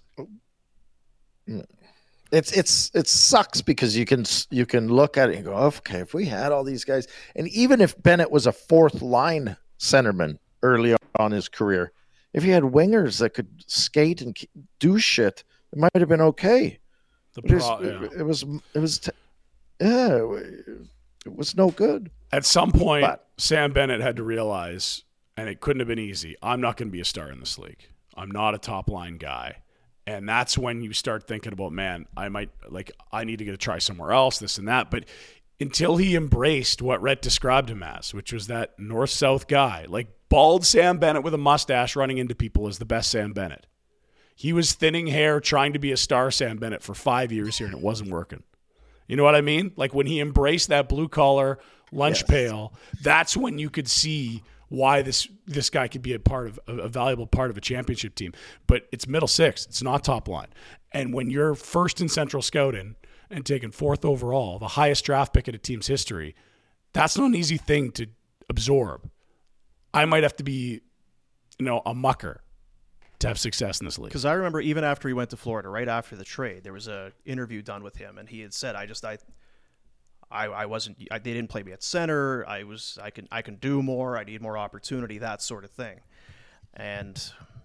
It's it's it sucks because you can you can look at it and go, okay, if we had all these guys, and even if Bennett was a fourth line centerman early on in his career, if he had wingers that could skate and do shit, it might have been okay. The pro- pro- it, yeah. it was it was t- yeah, it was no good. At some point, But- Sam Bennett had to realize, and it couldn't have been easy, I'm not going to be a star in this league. I'm not a top line guy. And that's when you start thinking about, man, I might, like, I need to get to try somewhere else, this and that. But until he embraced what Rhett described him as, which was that north-south guy, like bald Sam Bennett with a mustache running into people is the best Sam Bennett. He was thinning hair trying to be a star Sam Bennett for five years here, and it wasn't working. You know what I mean? Like when he embraced that blue-collar lunch Yes. pail, that's when you could see why this this guy could be a part of a, a valuable part of a championship team. But it's middle six. It's not top line. And when you're first in Central Scouting and taken fourth overall, the highest draft pick in a team's history, that's not an easy thing to absorb. I might have to be, you know, a mucker to have success in this league. Because I remember even after he went to Florida, right after the trade, there was a interview done with him, and he had said, "I just I." I, I wasn't. I, they didn't play me at center. I was. I can. I can do more. I need more opportunity. That sort of thing. And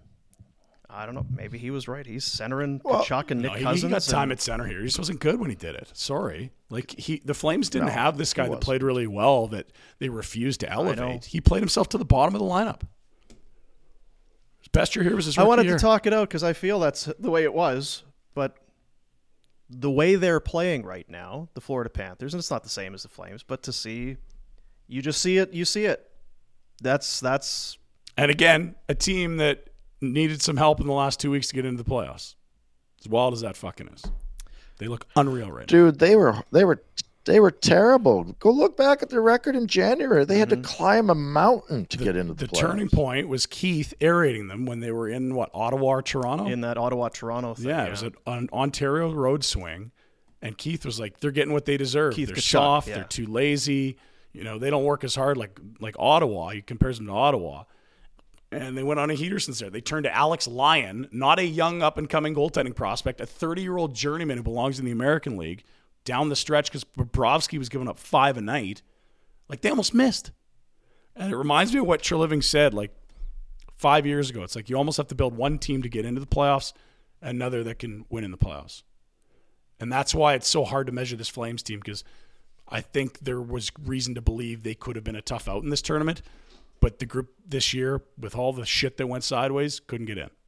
I don't know. Maybe he was right. He's centering Well, Tkachuk and Nick No, he, Cousins. he got time and, at center here. He just wasn't good when he did it. Sorry. Like he, the Flames didn't No, have this guy he that wasn't. played really well that they refused to know. elevate. He played himself to the bottom of the lineup. His best year here was his I rookie wanted year. to talk it out because I feel that's the way it was. But the way they're playing right now, the Florida Panthers, and it's not the same as the Flames, but to see, you just see it. You see it. That's that's. And again, a team that needed some help in the last two weeks to get into the playoffs. As wild as that fucking is. They look unreal right now. Dude, they were they were they were terrible. Go look back at their record in January. They had to climb a mountain to get into the, The playoffs. turning point was Keith aerating them when they were in, what, Ottawa or Toronto? In that Ottawa-Toronto thing. Yeah, it was an, an Ontario road swing, and Keith was like, "They're getting what they deserve. Keith they're Tkachuk, soft. yeah. They're too lazy. You know, they don't work as hard like like Ottawa." He compares them to Ottawa, and they went on a heater since there. They turned to Alex Lyon, not a young up and coming goaltending prospect, a thirty-year-old journeyman who belongs in the American League. Down the stretch because Bobrovsky was giving up five a night, like they almost missed. And it reminds me of what Treliving said like five years ago. It's like you almost have to build one team to get into the playoffs, another that can win in the playoffs. And that's why it's so hard to measure this Flames team, because I think there was reason to believe they could have been a tough out in this tournament, but the group this year, with all the shit that went sideways, couldn't get in.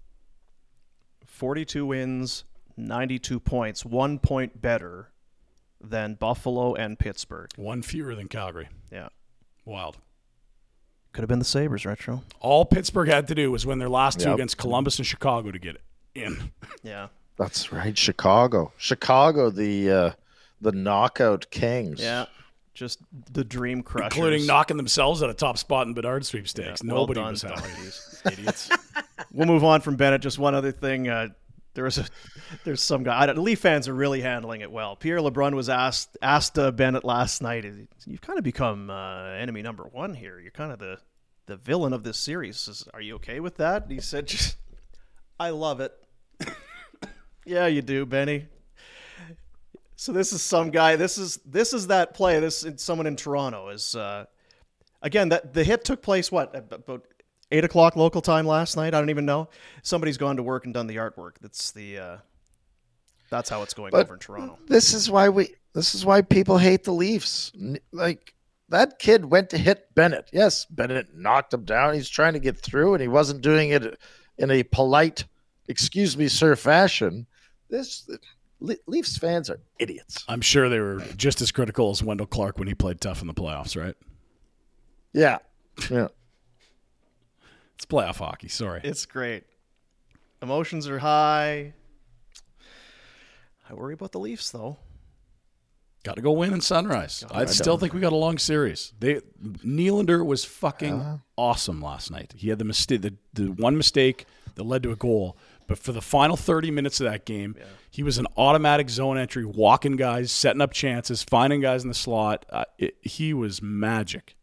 forty-two wins, ninety-two points, one point better than Buffalo and Pittsburgh. One fewer than Calgary. Yeah. Wild. Could have been the Sabres, Retro. All Pittsburgh had to do was win their last two Yep. against Columbus and Chicago to get in. Yeah. That's right, Chicago. Chicago, the uh, the knockout kings. Yeah. Just the dream crushers. Including knocking themselves at a top spot in Bedard sweepstakes. Yeah, well Nobody done, was happy. Doggies. Idiots. We'll move on from Bennett. Just one other thing. Uh, there was a, there's some guy. I don't, Leaf fans are really handling it well. Pierre LeBrun was asked asked uh, Bennett last night. You've kind of become uh, enemy number one here. You're kind of the the villain of this series. Says, are you okay with that? And he said, just, I love it. Yeah, you do, Benny. So this is some guy. This is this is that play. This is someone in Toronto is uh, again that the hit took place what about eight o'clock local time last night. I don't even know. Somebody's gone to work and done the artwork. That's the uh, that's how it's going But over in Toronto. This is why we. This is why people hate the Leafs. N- Like that kid went to hit Bennett. Yes, Bennett knocked him down. He's trying to get through, and he wasn't doing it in a polite, excuse me, sir fashion, this Le- Leafs fans are idiots. I'm sure they were just as critical as Wendell Clark when he played tough in the playoffs, right? Yeah. Yeah. It's playoff hockey. Sorry. It's great. Emotions are high. I worry about the Leafs, though. Got to go win in Sunrise. I I still don't. think we got a long series. They Nylander was fucking uh, awesome last night. He had the mistake, the, the one mistake that led to a goal. But for the final thirty minutes of that game, yeah. he was an automatic zone entry, walking guys, setting up chances, finding guys in the slot. Uh, it, he was magic.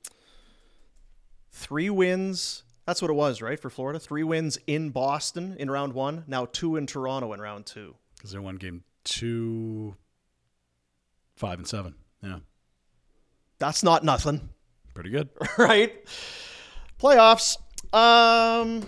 Three wins. That's what it was, right, for Florida? Three wins in Boston in round one. Now two in Toronto in round two. Because they won game two, five, and seven. Yeah. That's not nothing. Pretty good. Right? Playoffs. Um...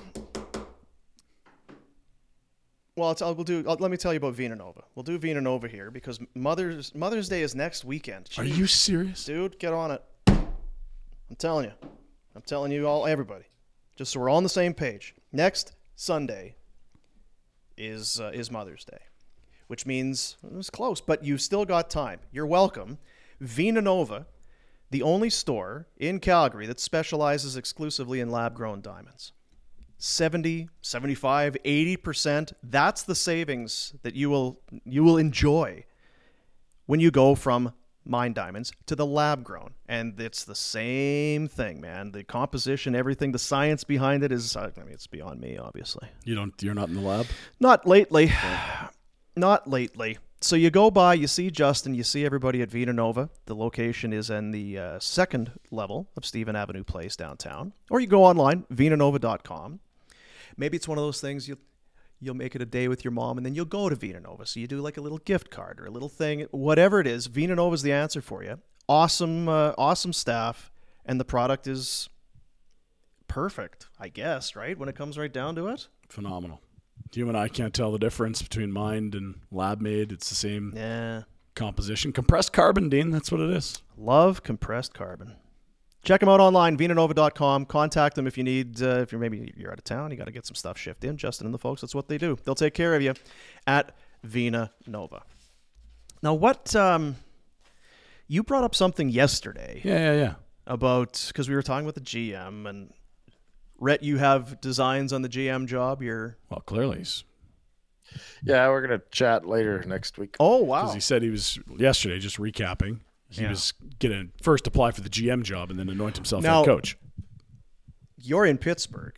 Well, it's, we'll do. I'll, let me tell you about Vina Nova. We'll do Vina Nova here because Mother's Mother's Day is next weekend. Jeez. Are you serious, dude? Get on it. I'm telling you. I'm telling you all, everybody, just so we're all on the same page. Next Sunday is uh, is Mother's Day, which means it was close, but you've still got time. You're welcome. Vina Nova, the only store in Calgary that specializes exclusively in lab-grown diamonds. seventy, seventy-five, eighty percent. That's the savings that you will you will enjoy when you go from mine diamonds to the lab grown. And it's the same thing, man. The composition, everything, the science behind it is, I mean, it's beyond me, obviously. You don't, you're not in the lab? Not lately. Yeah. Not lately. So you go by, you see Justin, you see everybody at Vina Nova. The location is in the uh, second level of Stephen Avenue Place downtown. Or you go online, vina nova dot com. Maybe it's one of those things you'll, you'll make it a day with your mom, and then you'll go to Vina Nova. So you do like a little gift card or a little thing. Whatever it is, Vina Nova is the answer for you. Awesome, uh, awesome staff, and the product is perfect, I guess, right? When it comes right down to it. Phenomenal. You and I can't tell the difference between mined and lab made. It's the same yeah. composition. Compressed carbon, Dean, that's what it is. Love compressed carbon. Check them out online, vina nova dot com. Contact them if you need, uh, if you're maybe you're out of town, you got to get some stuff shipped in. Justin and the folks, that's what they do. They'll take care of you at Vina Nova. Now, what, um, you brought up something yesterday. Yeah, yeah, yeah. About, because we were talking with the G M, and Rhett, you have designs on the G M job. You're well, clearly. He's... Yeah, we're going to chat later next week. Oh, wow. Because he said he was, yesterday, just recapping, he yeah. was going to first apply for the G M job and then anoint himself now, head coach. You're in Pittsburgh.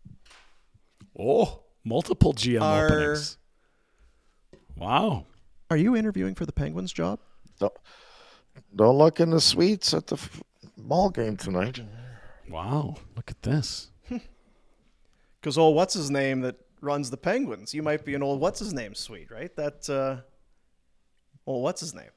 Oh, multiple G M are, openings. Wow. Are you interviewing for the Penguins job? Don't, don't look in the suites at the f- ball game tonight. Wow, look at this. Because old what's-his-name that runs the Penguins, you might be an old what's-his-name suite, right? That, uh, old what's-his-name?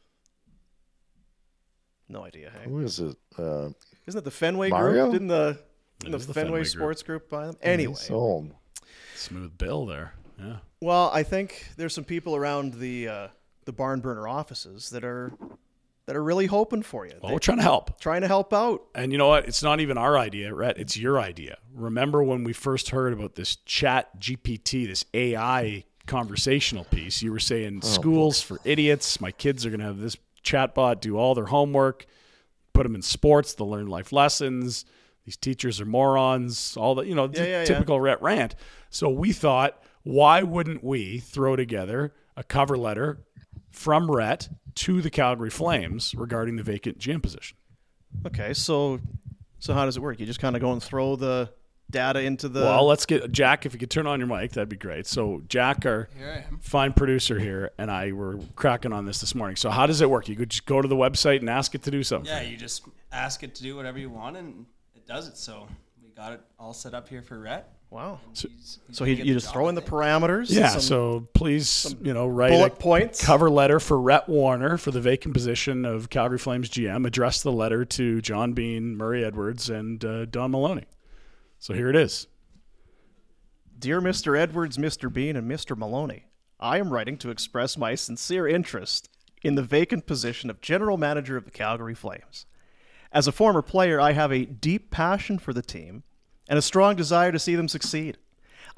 No idea, hey? Who is it? Uh, Isn't it the Fenway Mario? Group? Didn't the, didn't the, the Fenway, Fenway Sports Group. Group buy them? Anyway. Sold. Smooth bill there, yeah. Well, I think there's some people around the uh, the barn burner offices that are that are really hoping for you. Well, they, we're trying to help. Trying to help out. And you know what? It's not even our idea, Rhett. It's your idea. Remember when we first heard about this Chat G P T, this A I conversational piece? You were saying oh, schools boy. for idiots. My kids are going to have this chatbot do all their homework, put them in sports. They'll learn life lessons. These teachers are morons. All the, you know, yeah, yeah, typical yeah. Rhett rant. So we thought, why wouldn't we throw together a cover letter from Rhett to the Calgary Flames regarding the vacant G M position? Okay, so so how does it work? You just kind of go and throw the data into the... Well, let's get... Jack, if you could turn on your mic, that'd be great. So Jack, our fine producer here, and I were cracking on this this morning. So how does it work? You could just go to the website and ask it to do something? Yeah, you just ask it to do whatever you want, and it does it. So we got it all set up here for Rhett. Wow. So, he's, he's so he, you just throw in the parameters? Yeah, some, so please, you know, write bullet a points. cover letter for Rhett Warner for the vacant position of Calgary Flames G M. Address the letter to John Bean, Murray Edwards, and uh, Don Maloney. So here it is. Dear Mister Edwards, Mister Bean, and Mister Maloney, I am writing to express my sincere interest in the vacant position of General Manager of the Calgary Flames. As a former player, I have a deep passion for the team and a strong desire to see them succeed.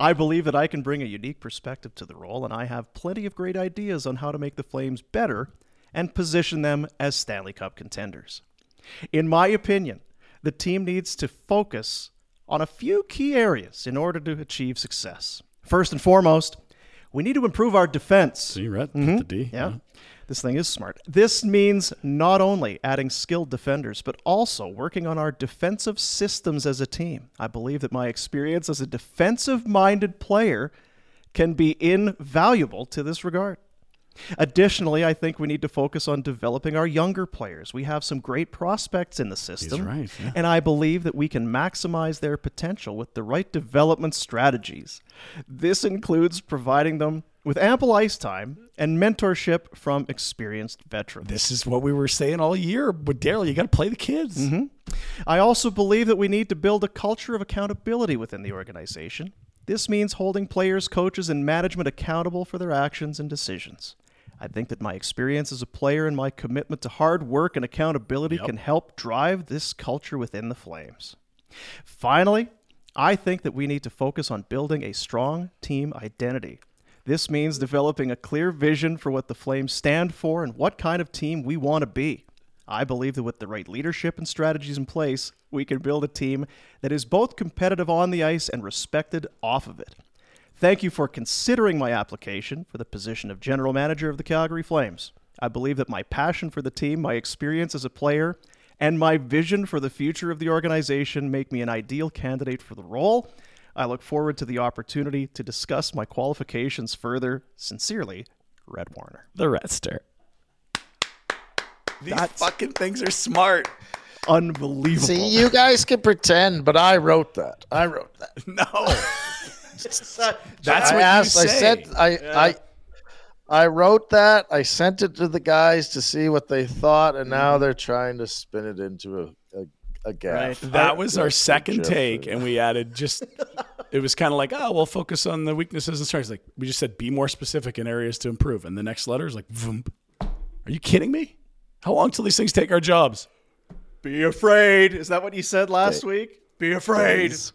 I believe that I can bring a unique perspective to the role, and I have plenty of great ideas on how to make the Flames better and position them as Stanley Cup contenders. In my opinion, the team needs to focus on a few key areas in order to achieve success. First and foremost, we need to improve our defense. See, Rhett, Mm-hmm. the D. Yeah. This thing is smart. This means not only adding skilled defenders, but also working on our defensive systems as a team. I believe that my experience as a defensive-minded player can be invaluable to this regard. Additionally, I think we need to focus on developing our younger players. We have some great prospects in the system, He's right, yeah. and I believe that we can maximize their potential with the right development strategies. This includes providing them with ample ice time and mentorship from experienced veterans. This is what we were saying all year. But Daryl, you got to play the kids. Mm-hmm. I also believe that we need to build a culture of accountability within the organization. This means holding players, coaches, and management accountable for their actions and decisions. I think that my experience as a player and my commitment to hard work and accountability Yep. can help drive this culture within the Flames. Finally, I think that we need to focus on building a strong team identity. This means developing a clear vision for what the Flames stand for and what kind of team we want to be. I believe that with the right leadership and strategies in place, we can build a team that is both competitive on the ice and respected off of it. Thank you for considering my application for the position of General Manager of the Calgary Flames. I believe that my passion for the team, my experience as a player, and my vision for the future of the organization make me an ideal candidate for the role. I look forward to the opportunity to discuss my qualifications further. Sincerely, Red Warner. The Redster. These That's- fucking things are smart. Unbelievable. See, you guys can pretend, but I wrote that. I wrote that. No. That's I what asked, you I say. said, I, I, I wrote that. I sent it to the guys to see what they thought, and now they're trying to spin it into a a, a gaff. Right. That was our Just a second GIF. take, and we added just. It was kind of like, oh, we'll focus on the weaknesses and strengths. Like we just said, be more specific in areas to improve. And the next letter is like, vroom. Are you kidding me? How long till these things take our jobs? Be afraid. Is that what you said last Okay. week? Be afraid. Days.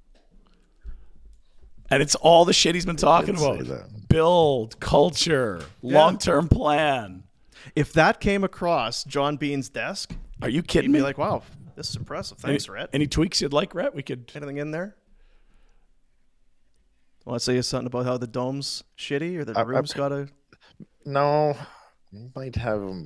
And it's all the shit he's been talking did say about. that. Build, culture, long-term plan. If that came across John Bean's desk, Are you he'd kidding be me? like, wow, this is impressive. Thanks, any, Rhett. any tweaks you'd like, Rhett? We could. Anything in there? Want to say something about how the dome's shitty or the I- I- room's got a... No, you might have um,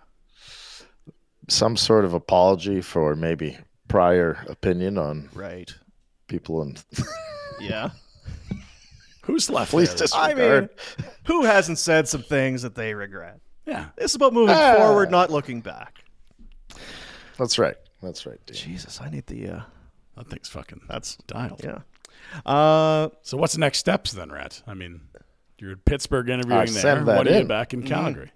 some sort of apology for maybe prior opinion on Right. people in Yeah. Who's left? police there? I disregard. mean, who hasn't said some things that they regret? Yeah. This is about moving Ah. forward, not looking back. That's right. That's right, Dean. Jesus, I need the... Uh, That thing's fucking. that's... dialed. Yeah. Uh, So what's the next steps then, Rhett? I mean, you're in Pittsburgh interviewing I there. send that When are you in. back in Calgary?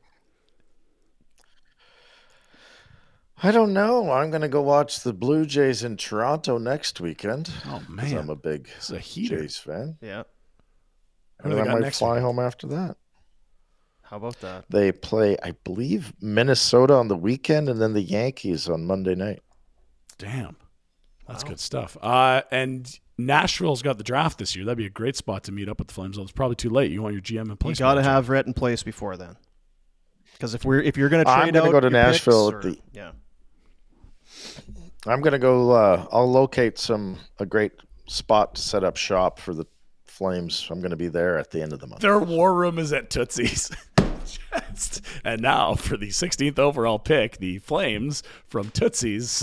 I don't know. I'm going to go watch the Blue Jays in Toronto next weekend. Oh 'cause man, I'm a big this is a heater. Jays fan. yeah. Who do And they I got might next fly week? home after that. How about that? They play, I believe, Minnesota on the weekend and then the Yankees on Monday night. Damn, that's good stuff. Uh, and Nashville's got the draft this year. That'd be a great spot to meet up with the Flames. It's probably too late. You want your G M in You place. got to by that have Rhett in place before then. Because if we're if you're going to I'm trade gonna out go to your Nashville picks at or- the- yeah. I'm going to go, uh, I'll locate some, a great spot to set up shop for the Flames. I'm going to be there at the end of the month. Their war room is at Tootsie's. Just- and now for the sixteenth overall pick, the Flames from Tootsie's.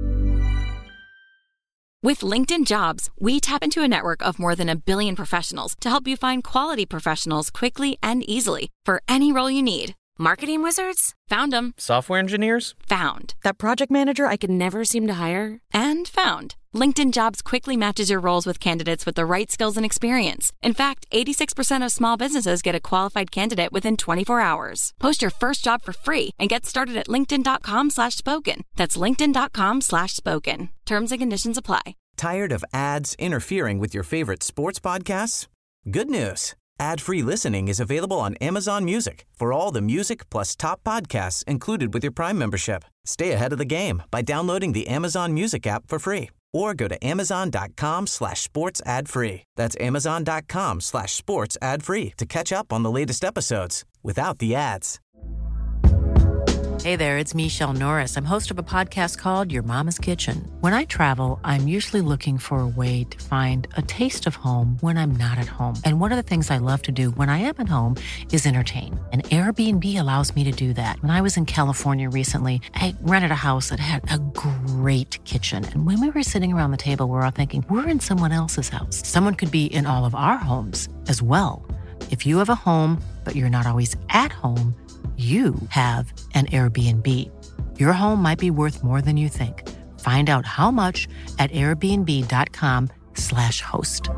With LinkedIn Jobs, we tap into a network of more than a billion professionals to help you find quality professionals quickly and easily for any role you need. Marketing wizards? Found them. Software engineers? Found. That project manager I could never seem to hire? And found. LinkedIn Jobs quickly matches your roles with candidates with the right skills and experience. In fact, eighty-six percent of small businesses get a qualified candidate within twenty-four hours. Post your first job for free and get started at linkedin.com slash spoken. That's linkedin.com slash spoken. Terms and conditions apply. Tired of ads interfering with your favorite sports podcasts? Good news. Ad-free listening is available on Amazon Music for all the music plus top podcasts included with your Prime membership. Stay ahead of the game by downloading the Amazon Music app for free or go to amazon.com slash sports ad free. That's amazon.com slash sports ad free to catch up on the latest episodes without the ads. Hey there, it's Michelle Norris. I'm host of a podcast called Your Mama's Kitchen. When I travel, I'm usually looking for a way to find a taste of home when I'm not at home. And one of the things I love to do when I am at home is entertain. And Airbnb allows me to do that. When I was in California recently, I rented a house that had a great kitchen. And when we were sitting around the table, we were all thinking, we're in someone else's house. Someone could be in all of our homes as well. If you have a home, but you're not always at home, you have an Airbnb. Your home might be worth more than you think. Find out how much at airbnb.com slash host.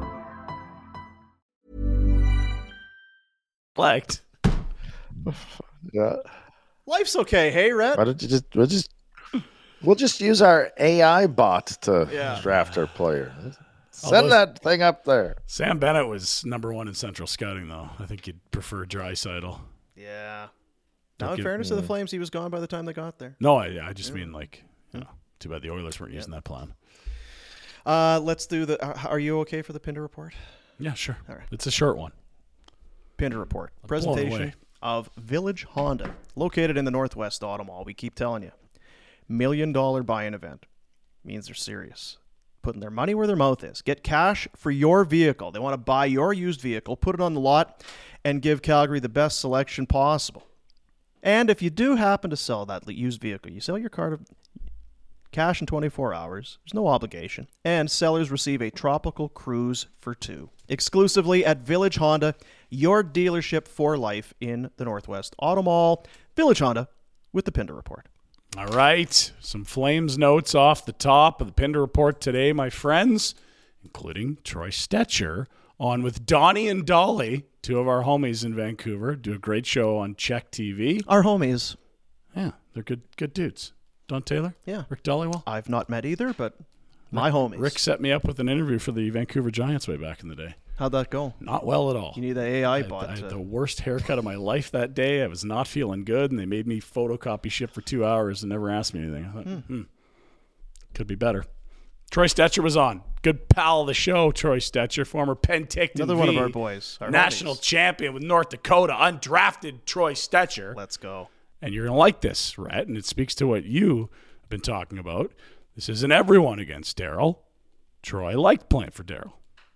Liked. Yeah. Life's okay, hey, Rhett? Why don't you just we'll just we'll just use our A I bot to Yeah. draft our player. Send Although- that thing up there. Sam Bennett was number one in Central Scouting, though. I think you'd prefer Draisaitl. Yeah. Don't Now, in give- fairness to the uh, Flames, he was gone by the time they got there. No, I, I just Yeah. mean, like, you know, too bad the Oilers weren't using that plan. Uh, let's do the. Uh, are you okay for the Pinder report? Yeah, sure. All right. It's a short one. Pinder report. I'm blown Presentation away. of Village Honda, located in the Northwest Auto Mall. We keep telling you, million dollar buy-in event means they're serious. Putting their money where their mouth is. Get cash for your vehicle. They want to buy your used vehicle, put it on the lot, and give Calgary the best selection possible. And if you do happen to sell that used vehicle, you sell your car to cash in twenty-four hours. There's no obligation. And sellers receive a tropical cruise for two. Exclusively at Village Honda, your dealership for life in the Northwest Auto Mall. Village Honda with the Pinder Report. All right. Some Flames notes off the top of the Pinder Report today, my friends, including Troy Stetcher on with Donnie and Dolly, two of our homies in Vancouver, do a great show on Czech T V. Our homies. Yeah, they're good good dudes. Don Taylor? Yeah. Rick Dollywell? I've not met either, but my homies. Rick set me up with an interview for the Vancouver Giants way back in the day. How'd that go? Not well at all. You need the A I I, bot. I had to- the worst haircut of my life that day. I was not feeling good, and they made me photocopy shit for two hours and never asked me anything. I thought, Hmm. hmm, could be better. Troy Stetcher was on. Good pal of the show, Troy Stetcher, former Penticton Another one of V, our boys. Our national homies. champion with North Dakota, undrafted Troy Stetcher. Let's go. And you're going to like this, Rhett, and it speaks to what you have been talking about. This isn't everyone against Daryl. Troy liked playing for Daryl.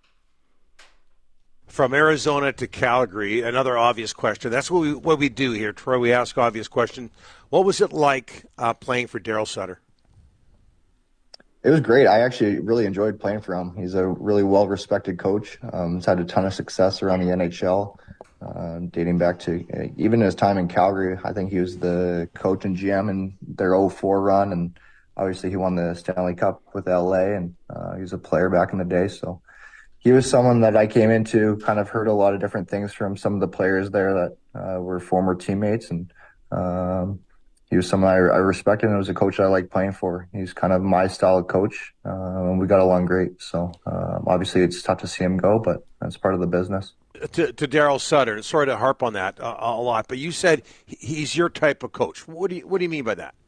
From Arizona to Calgary, another obvious question. That's what we what we do here, Troy. We ask obvious questions. What was it like uh, playing for Daryl Sutter? It was great. I actually really enjoyed playing for him. He's a really well-respected coach. Um, he's had a ton of success around the N H L, uh, dating back to uh, even his time in Calgary. I think he was the coach and G M in their oh four run, and obviously he won the Stanley Cup with L A, and uh, he was a player back in the day. So he was someone that I came into, kind of heard a lot of different things from some of the players there that uh, were former teammates, and um, he was someone I, I respected, and was a coach I liked playing for. He's kind of my style of coach, uh, and we got along great. So um, obviously it's tough to see him go, but that's part of the business. To, to Daryl Sutter, sorry to harp on that uh, a lot, but you said he's your type of coach. What do you What do you mean by that?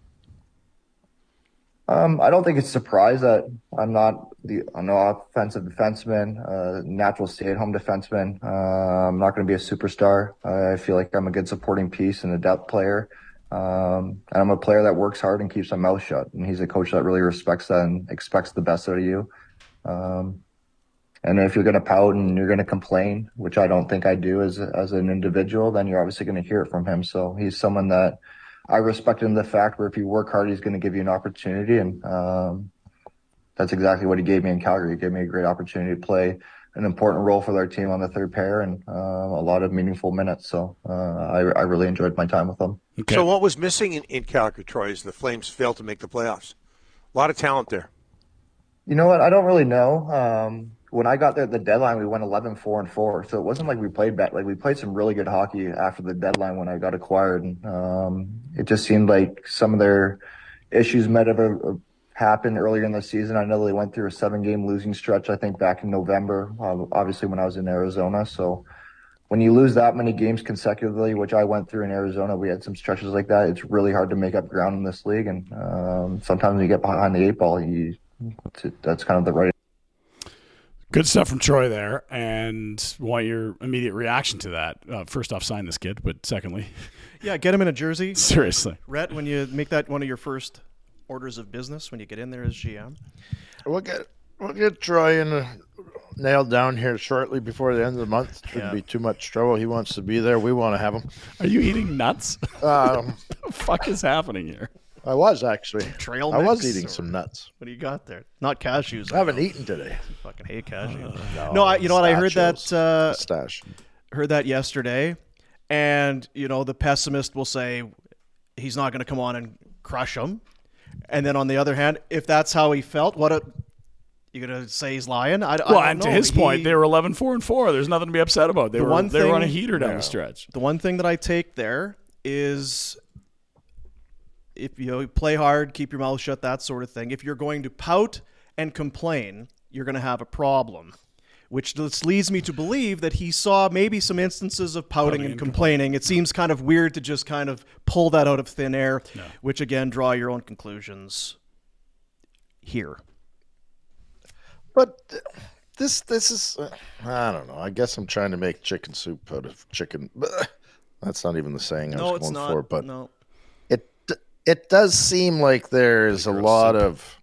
Um, I don't think it's a surprise that I'm not the I'm no offensive defenseman, uh, natural stay-at-home defenseman. Uh, I'm not going to be a superstar. Uh, I feel like I'm a good supporting piece and a depth player. Um, and I'm a player that works hard and keeps my mouth shut. And he's a coach that really respects that and expects the best out of you. Um, and if you're going to pout and you're going to complain, which I don't think I do as as an individual, then you're obviously going to hear it from him. So he's someone that I respect him, the fact where if you work hard, he's going to give you an opportunity. And um, that's exactly what he gave me in Calgary. He gave me a great opportunity to play an important role for their team on the third pair and uh, a lot of meaningful minutes. So uh, I, I really enjoyed my time with him. Okay. So what was missing in, in Calgary, Troy, is the Flames failed to make the playoffs? A lot of talent there. You know what? I don't really know. Um, when I got there at the deadline, we went eleven four and four. So it wasn't like we played bad. Like we played some really good hockey after the deadline when I got acquired. And um, it just seemed like some of their issues might have uh, happened earlier in the season. I know they went through a seven-game losing stretch, I think, back in November, uh, obviously when I was in Arizona. So when you lose that many games consecutively, which I went through in Arizona, we had some stretches like that. It's really hard to make up ground in this league. And um, sometimes when you get behind the eight ball, you that's, it. That's kind of the right. Good stuff from Troy there, and want your immediate reaction to that. Uh, first off, sign this kid, but secondly, yeah, get him in a jersey. Seriously, Rhett, when you make that one of your first orders of business when you get in there as G M, we'll get we'll get Troy in a, nailed down here shortly before the end of the month. Shouldn't Yeah. be too much trouble. He wants to be there. We want to have him. Are you eating nuts? Um, what the fuck is happening here? I was actually. Trail I was mix eating or- some nuts. what do you got there? Not cashews. I haven't know. eaten today. Fucking hate cashews. No, no, I, you know what? I heard that. pistachios. Uh, Pistache. heard that yesterday, and you know the pessimist will say he's not going to come on and crush him, and then on the other hand, if that's how he felt, what a you going to say he's lying? I, I Well, don't and to know. his He- point, they were eleven four and four. There's nothing to be upset about. They the were one they were on a thing- heater down Yeah. the stretch. The one thing that I take there is if you know, play hard, keep your mouth shut, that sort of thing. If you're going to pout and complain, you're going to have a problem. Which just leads me to believe that he saw maybe some instances of pouting, Pouting and and complaining. It seems kind of weird to just kind of pull that out of thin air, which again, draw your own conclusions here. But th- this this is uh, I don't know. I guess I'm trying to make chicken soup out of chicken. That's not even the saying I No, was it's going not. for. But No. it it does seem like there's a lot of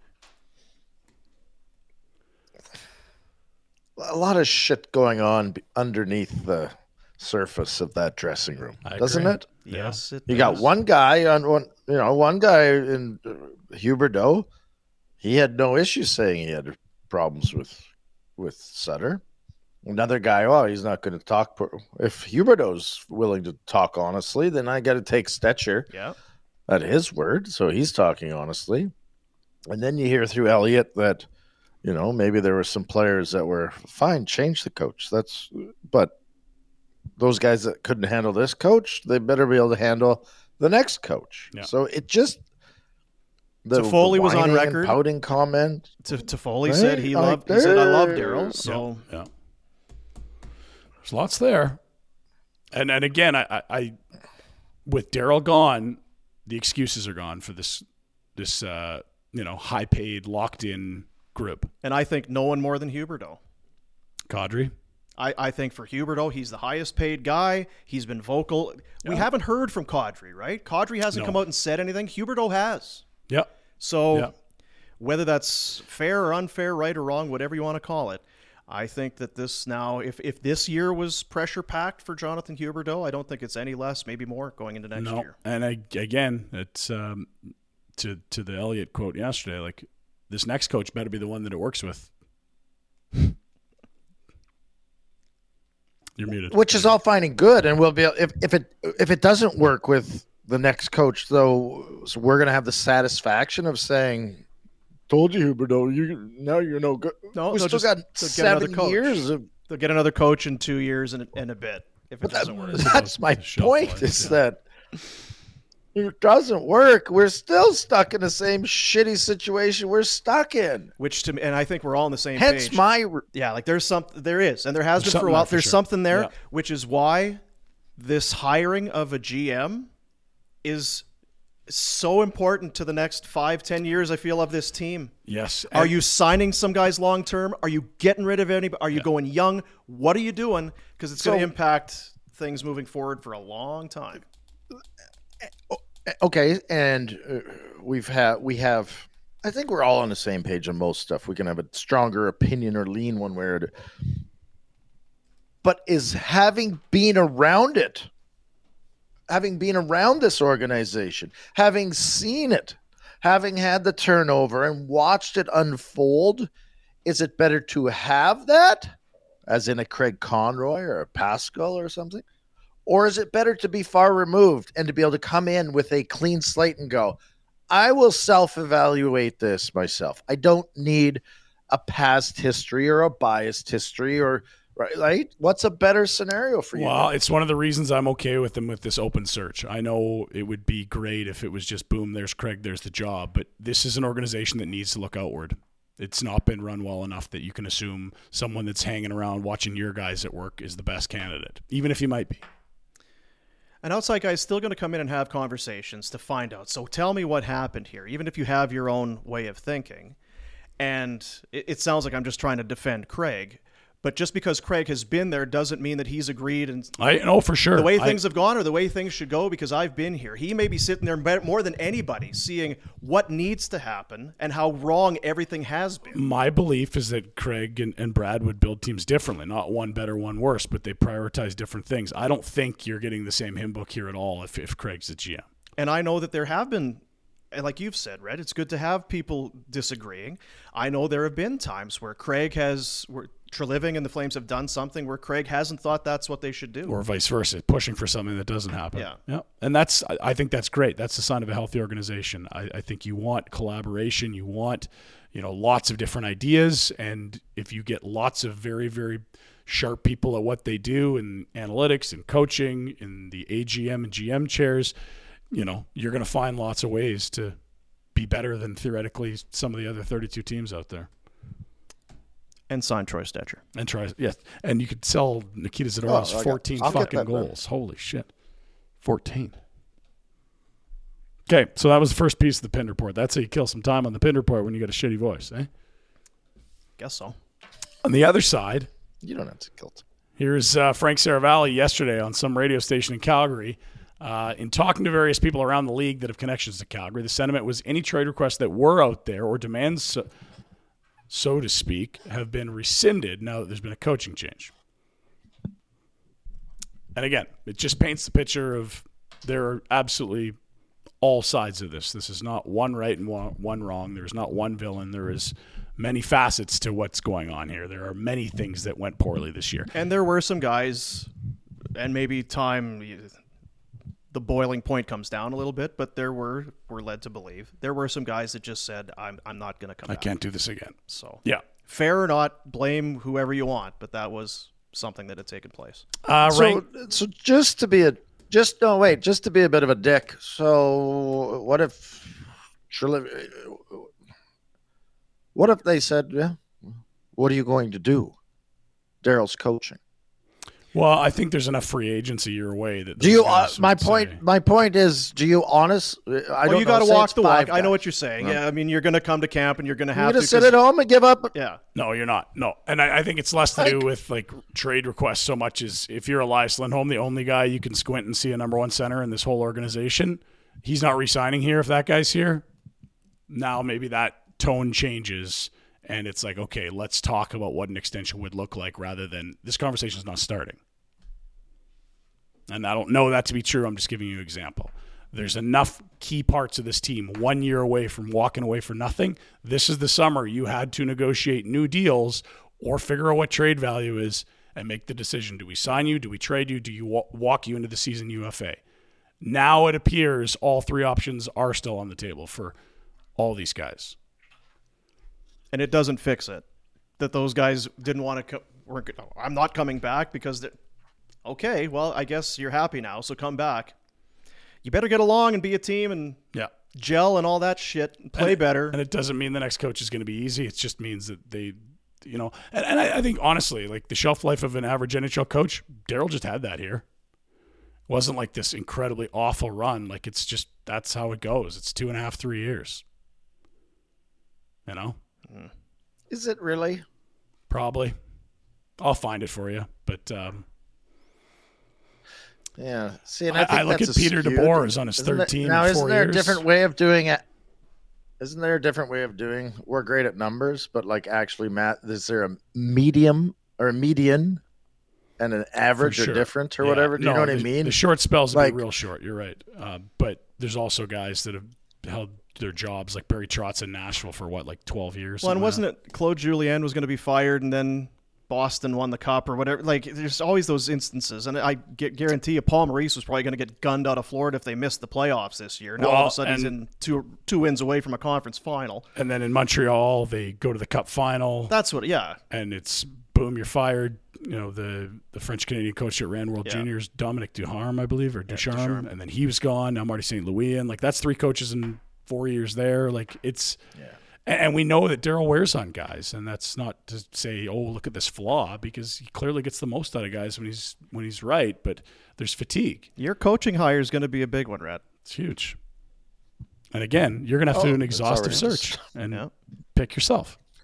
a lot of shit going on be- underneath the surface of that dressing room, I doesn't agree. it? Yes, it You got does. one guy on one, you know, one guy in uh, Huberdeau. He had no issue saying he had problems with with Sutter. Another guy, oh, he's not going to talk. per- If Huberdeau's willing to talk honestly, then I got to take Stetcher Yeah. at his word. So he's talking honestly. And then you hear through Elliott that, you know, maybe there were some players that were fine, change the coach. That's, but those guys that couldn't handle this coach, they better be able to handle the next coach. Yeah. So it just, the, Toffoli the was on whining and record. pouting comment. To Toffoli Right? said he Like, loved. He said, "I love there- Daryl." So Yeah, yeah. There's lots there, and and again, I, I, I with Daryl gone, the excuses are gone for this this uh, you know high paid locked in group. and I think no one more than Huberdeau. Kadri, I, I think for Huberdeau, he's the highest paid guy. He's been vocal. We Yeah. haven't heard from Kadri, right? Kadri hasn't No. come out and said anything. Huberdeau has. yeah, So Yeah. whether that's fair or unfair, right or wrong, whatever you want to call it, I think that this now, if, if this year was pressure packed for Jonathan Huberdeau, I don't think it's any less, maybe more going into next no, year. and I, again, it's um, to to the Elliott quote yesterday. Like this next coach better be the one that it works with. You're muted. Which is all fine and good, and we'll be if if it if it doesn't work with the next coach, though, so we're gonna have the satisfaction of saying, "Told you, Huberdeau, you now you're no good." No, we they'll still just- got they'll get another seven coach. years of. They'll get another coach in two years and, and a bit if it doesn't work. That's my shelf point. life, Is yeah. that it doesn't work? We're still stuck in the same shitty situation we're stuck in. Which to me, and I think we're all on the same Hence page. my Yeah, like there's some, there is, and there has There's been for a something while. there for There's sure. something there, Yeah. which is why this hiring of a G M is so important to the next five, ten years. I feel of this team. Yes. Are and- you signing some guys long term? Are you getting rid of anybody? Are you going young? What are you doing? Because it's going to So- impact things moving forward for a long time. Okay, and uh, we've had we have. I think we're all on the same page on most stuff. We can have a stronger opinion or lean one way or the. But is having been around it, having been around this organization, having seen it, having had the turnover and watched it unfold, is it better to have that, as in a Craig Conroy or a Pascal or something? Or is it better to be far removed and to be able to come in with a clean slate and go, I will self-evaluate this myself. I don't need a past history or a biased history or right. right? What's a better scenario for you? Well, it's one of the reasons I'm okay with them with this open search. I know it would be great if it was just boom, there's Craig, there's the job, but this is an organization that needs to look outward. It's not been run well enough that you can assume someone that's hanging around watching your guys at work is the best candidate, even if he might be. An outside guy is still going to come in and have conversations to find out. So tell me what happened here, even if you have your own way of thinking. And it, it sounds like I'm just trying to defend Craig. But just because Craig has been there doesn't mean that he's agreed. And I know for sure. The way things I, have gone or the way things should go, because I've been here. He may be sitting there more than anybody seeing what needs to happen and how wrong everything has been. My belief is that Craig and, and Brad would build teams differently, not one better, one worse, but they prioritize different things. I don't think you're getting the same hymn book here at all if, if Craig's the G M. And I know that there have been, like you've said, Red, it's good to have people disagreeing. I know there have been times where Craig has... Where, Treliving and the Flames have done something where Craig hasn't thought that's what they should do. Or vice versa, pushing for something that doesn't happen. Yeah. yeah. And that's, I think that's great. That's the sign of a healthy organization. I, I think you want collaboration. You want, you know, lots of different ideas. And if you get lots of very, very sharp people at what they do in analytics and coaching, in the A G M and G M chairs, you know, you're going to find lots of ways to be better than theoretically some of the other thirty-two teams out there. And sign Troy Stecher. And try, yes. And you could sell Nikita Zadorov's oh, fourteen I'll fucking goals. Holy shit. fourteen. Okay, so that was the first piece of the Pin Report. That's how you kill some time on the Pin Report when you got a shitty voice, eh? Guess so. On the other side, you don't have to kill time. Here's uh, Frank Saravalli yesterday on some radio station in Calgary. Uh, in talking to various people around the league that have connections to Calgary, the sentiment was any trade requests that were out there or demands... So, so to speak, have been rescinded now that there's been a coaching change. And again, it just paints the picture of there are absolutely all sides of this. This is not one right and one, one wrong. There's not one villain. There is many facets to what's going on here. There are many things that went poorly this year. And there were some guys, and maybe time... the boiling point comes down a little bit, but there were, we're led to believe, there were some guys that just said, I'm I'm not going to come I back. can't do this again. So, yeah. Fair or not, blame whoever you want, but that was something that had taken place. Uh, so, rank- so just to be a, just, no, wait, just to be a bit of a dick. So what if, what if they said, yeah, what are you going to do? Daryl's coaching. Well, I think there's enough free agency your way that. Do you? Uh, my point. Say. My point is, do you honest? I well, don't you got to know, walk the walk. guys. I know what you're saying. Yeah, I mean, you're going to come to camp and you're going to have you're to to sit at home and give up. Yeah. No, you're not. No, and I, I think it's less to like, do with like trade requests so much as if you're Elias Lindholm, the only guy you can squint and see a number one center in this whole organization, he's not re-signing here. If that guy's here, now maybe that tone changes. And it's like, okay, let's talk about what an extension would look like rather than this conversation is not starting. And I don't know that to be true. I'm just giving you an example. There's enough key parts of this team one year away from walking away for nothing. This is the summer you had to negotiate new deals or figure out what trade value is and make the decision. Do we sign you? Do we trade you? Do you walk you into the season U F A? Now it appears all three options are still on the table for all these guys. And it doesn't fix it that those guys didn't want to co- – I'm not coming back because they're – okay, well, I guess you're happy now, so come back. You better get along and be a team and yeah. gel and all that shit and play and it, better. And it doesn't mean the next coach is going to be easy. It just means that they, you know, and, and I, I think, honestly, like the shelf life of an average N H L coach, Daryl just had that here. It wasn't like this incredibly awful run. Like it's just, that's how it goes. It's two and a half, three years. You know? Is it really? Probably. I'll find it for you, but... um Yeah. See, and I, think I look that's at Peter skewed. DeBoer as on his isn't third there, team now, in four isn't there years. a different way of doing it? Isn't there a different way of doing? We're great at numbers, but like actually, Matt, is there a medium or a median and an average sure. or different or yeah. whatever? Do no, you know what the, I mean? The short spells like, are real short. You're right. Uh, but there's also guys that have held their jobs, like Barry Trotz in Nashville for what, like twelve years? Well, and wasn't like it Claude Julien was going to be fired and then Boston won the cup or whatever? Like, there's always those instances. And I get, guarantee you Paul Maurice was probably going to get gunned out of Florida if they missed the playoffs this year. Now well, all of a sudden he's in two, two wins away from a conference final. And then in Montreal, they go to the cup final. That's what, yeah. And it's, boom, you're fired. You know, the, the French-Canadian coach that ran World Yeah. Juniors, Dominic Ducharme, I believe, or Yeah, Ducharme, Ducharme. and then he was gone. Now Marty Saint Louis in. Like, that's three coaches in four years there. Like, it's yeah. – and we know that Daryl wears on guys, and that's not to say, oh, look at this flaw, because he clearly gets the most out of guys when he's when he's right, but there's fatigue. Your coaching hire is going to be a big one, Rhett. It's huge. And again, you're going to have to Oh, do an it's exhaustive already- search and Yeah. pick yourself.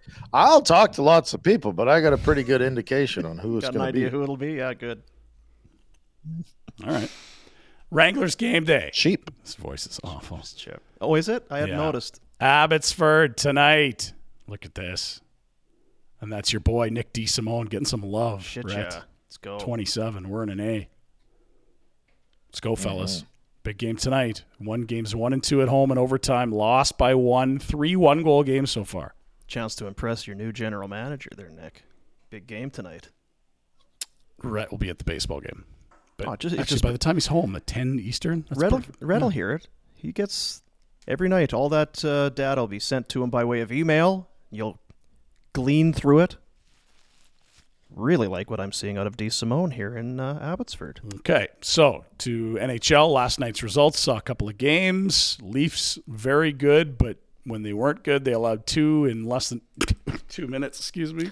I'll talk to lots of people, but I got a pretty good indication on who it's Got going an to be. idea who it'll be? Yeah, good. All right. Wranglers game day. Cheap. This voice is awful. Chip. Oh, is it? I hadn't Yeah. noticed. Abbotsford tonight. Look at this. And that's your boy, Nick DeSimone, getting some love. Shit, Brett. yeah. Let's go. twenty-seven. We're in an A. Let's go, fellas. Mm-hmm. Big game tonight. One games one and two at home in overtime. Lost by one. Three one-goal games so far. Chance to impress your new general manager there, Nick. Big game tonight. Rhett will be at the baseball game. But Oh, just- it's actually, just- by the time he's home at ten Eastern, that's Red will, perfect. Red will Yeah. hear it. He gets every night. All that uh, data will be sent to him by way of email. You'll glean through it. Really like what I'm seeing out of DeSimone here in uh, Abbotsford. Okay, so to N H L, last night's results, saw a couple of games. Leafs, very good, but when they weren't good, they allowed two in less than two minutes, excuse me.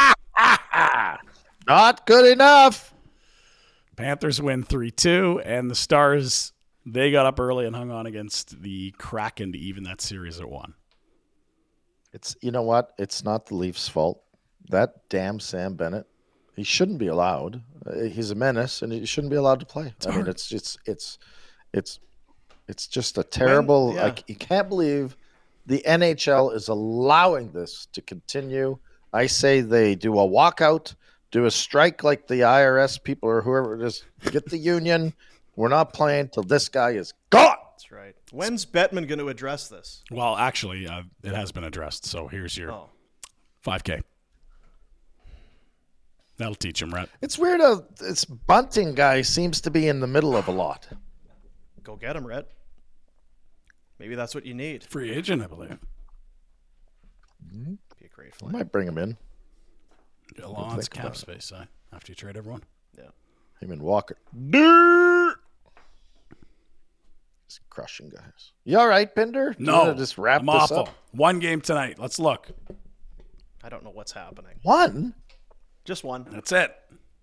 Not good enough. Panthers win three two, and the Stars, they got up early and hung on against the Kraken to even that series at one. It's you know what? It's not the Leafs' fault. That damn Sam Bennett, he shouldn't be allowed. Uh, he's a menace, and he shouldn't be allowed to play. It's I hard. mean, it's it's it's it's it's just a terrible. yeah. Like you can't believe the N H L is allowing this to continue. I say they do a walkout, do a strike like the I R S people or whoever it is. Get the union. We're not playing till this guy is gone. That's right. When's Bettman going to address this? Well, actually, uh, it has been addressed, so here's your Oh. five K. That'll teach him, Rhett. It's weird how this Bunting guy seems to be in the middle of a lot. Go get him, Red. Maybe that's what you need. Free agent, I believe. Mm-hmm. Be a great I flag. might bring him in. A lot's think cap about it. space uh, after you trade everyone. Yeah. Him and Walker. He's crushing guys. You all right, Pinder? Do you No, wanna just wrap I'm this awful. up. One game tonight. Let's look. I don't know what's happening. One? Just one. That's it.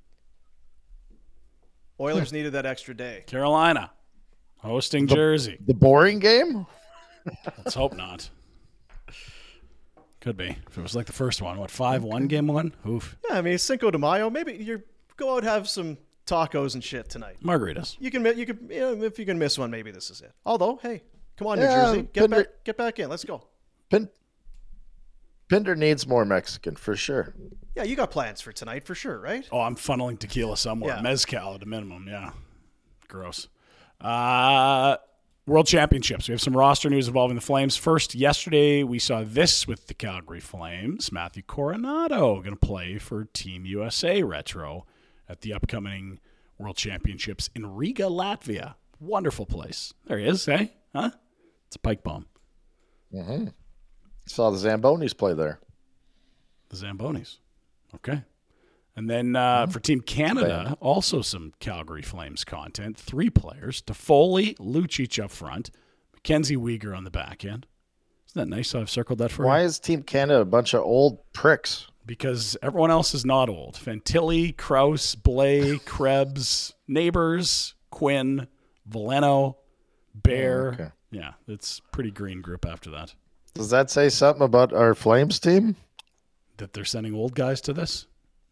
Oilers needed that extra day. Carolina hosting The- Jersey. The boring game? Let's hope not. Could be. If it was like the first one, what, five one game one? Oof. Yeah, I mean Cinco de Mayo. Maybe you go out and have some tacos and shit tonight. Margaritas. You can mi- you can you know, if you can miss one, maybe this is it. Although, hey, come on, New Yeah, Jersey, get Pinder- back get back in. Let's go. Pin- Pinder needs more Mexican for sure. Yeah, you got plans for tonight for sure, right? Oh, I'm funneling tequila somewhere. Yeah. Mezcal at a minimum, yeah. Gross. Uh, World Championships. We have some roster news involving the Flames. First, yesterday we saw this with the Calgary Flames. Matthew Coronado going to play for Team U S A Retro at the upcoming World Championships in Riga, Latvia. Wonderful place. There he is, eh? Huh? It's a pike bomb. Mm-hmm. Saw the Zambonis play there. The Zambonis. Okay. And then uh, for Team Canada, also some Calgary Flames content. Three players. Toffoli, Lucic up front. Mackenzie Weegar on the back end. Isn't that nice how I've circled that for Why you? is Team Canada a bunch of old pricks? Because everyone else is not old. Fantilli, Krause, Blay, Krebs, Neighbors, Quinn, Valeno, Bear. Oh, okay. Yeah, it's a pretty green group after that. Does that say something about our Flames team? That they're sending old guys to this?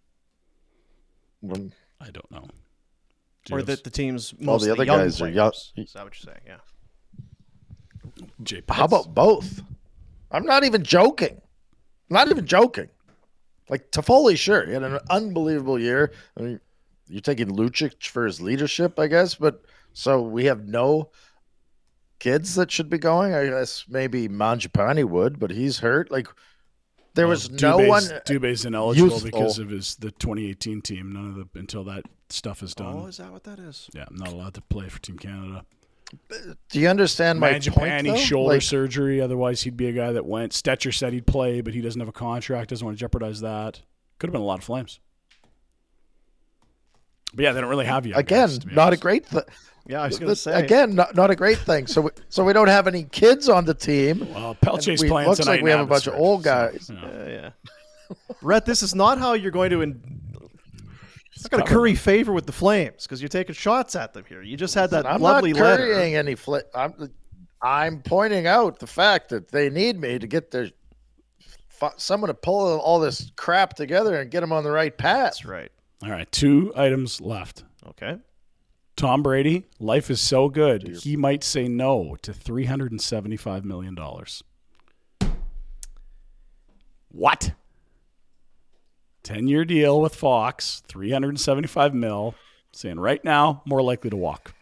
When I don't know. Or Jeez. that the team's all mostly the other young guys players. are young. Is that what you're saying? Yeah. Jay How Pitts. about both? I'm not even joking. Not even joking. Like Toffoli, sure, he had an unbelievable year. I mean, you're taking Lucic for his leadership, I guess. But so we have no kids that should be going. I guess maybe Mangiapane would, but he's hurt. Like there Well, was no Dubé's- one. Dubé's ineligible youthful. because of his the twenty eighteen team. None of the until that stuff is done. Oh, is that what that is? Yeah, I'm not allowed to play for Team Canada. Do you understand my point? Mangiapane though? shoulder Like, surgery. Otherwise, he'd be a guy that went. Stetcher said he'd play, but he doesn't have a contract. Doesn't want to jeopardize that. Could have been a lot of Flames. But yeah, they don't really have you again, not a great thing. Yeah, I was going to say. Again, not, not a great thing. So, we, so we don't have any kids on the team. Well, And Pelche's we- playing looks tonight like we in have a bunch of Abbotsford, old so, guys. yeah. Uh, yeah. Rhett, this is not how you're going to. In- it's not going to covered. curry favor with the Flames because you're taking shots at them here. You just had that I'm lovely not letter. currying any flip. I'm, I'm pointing out the fact that they need me to get their fi- someone to pull all this crap together and get him on the right path. That's right. All right, two items left. Okay. Tom Brady, life is so good, he might say no to three hundred seventy-five million dollars. What? ten-year deal with Fox, three hundred seventy-five mil, saying right now, more likely to walk.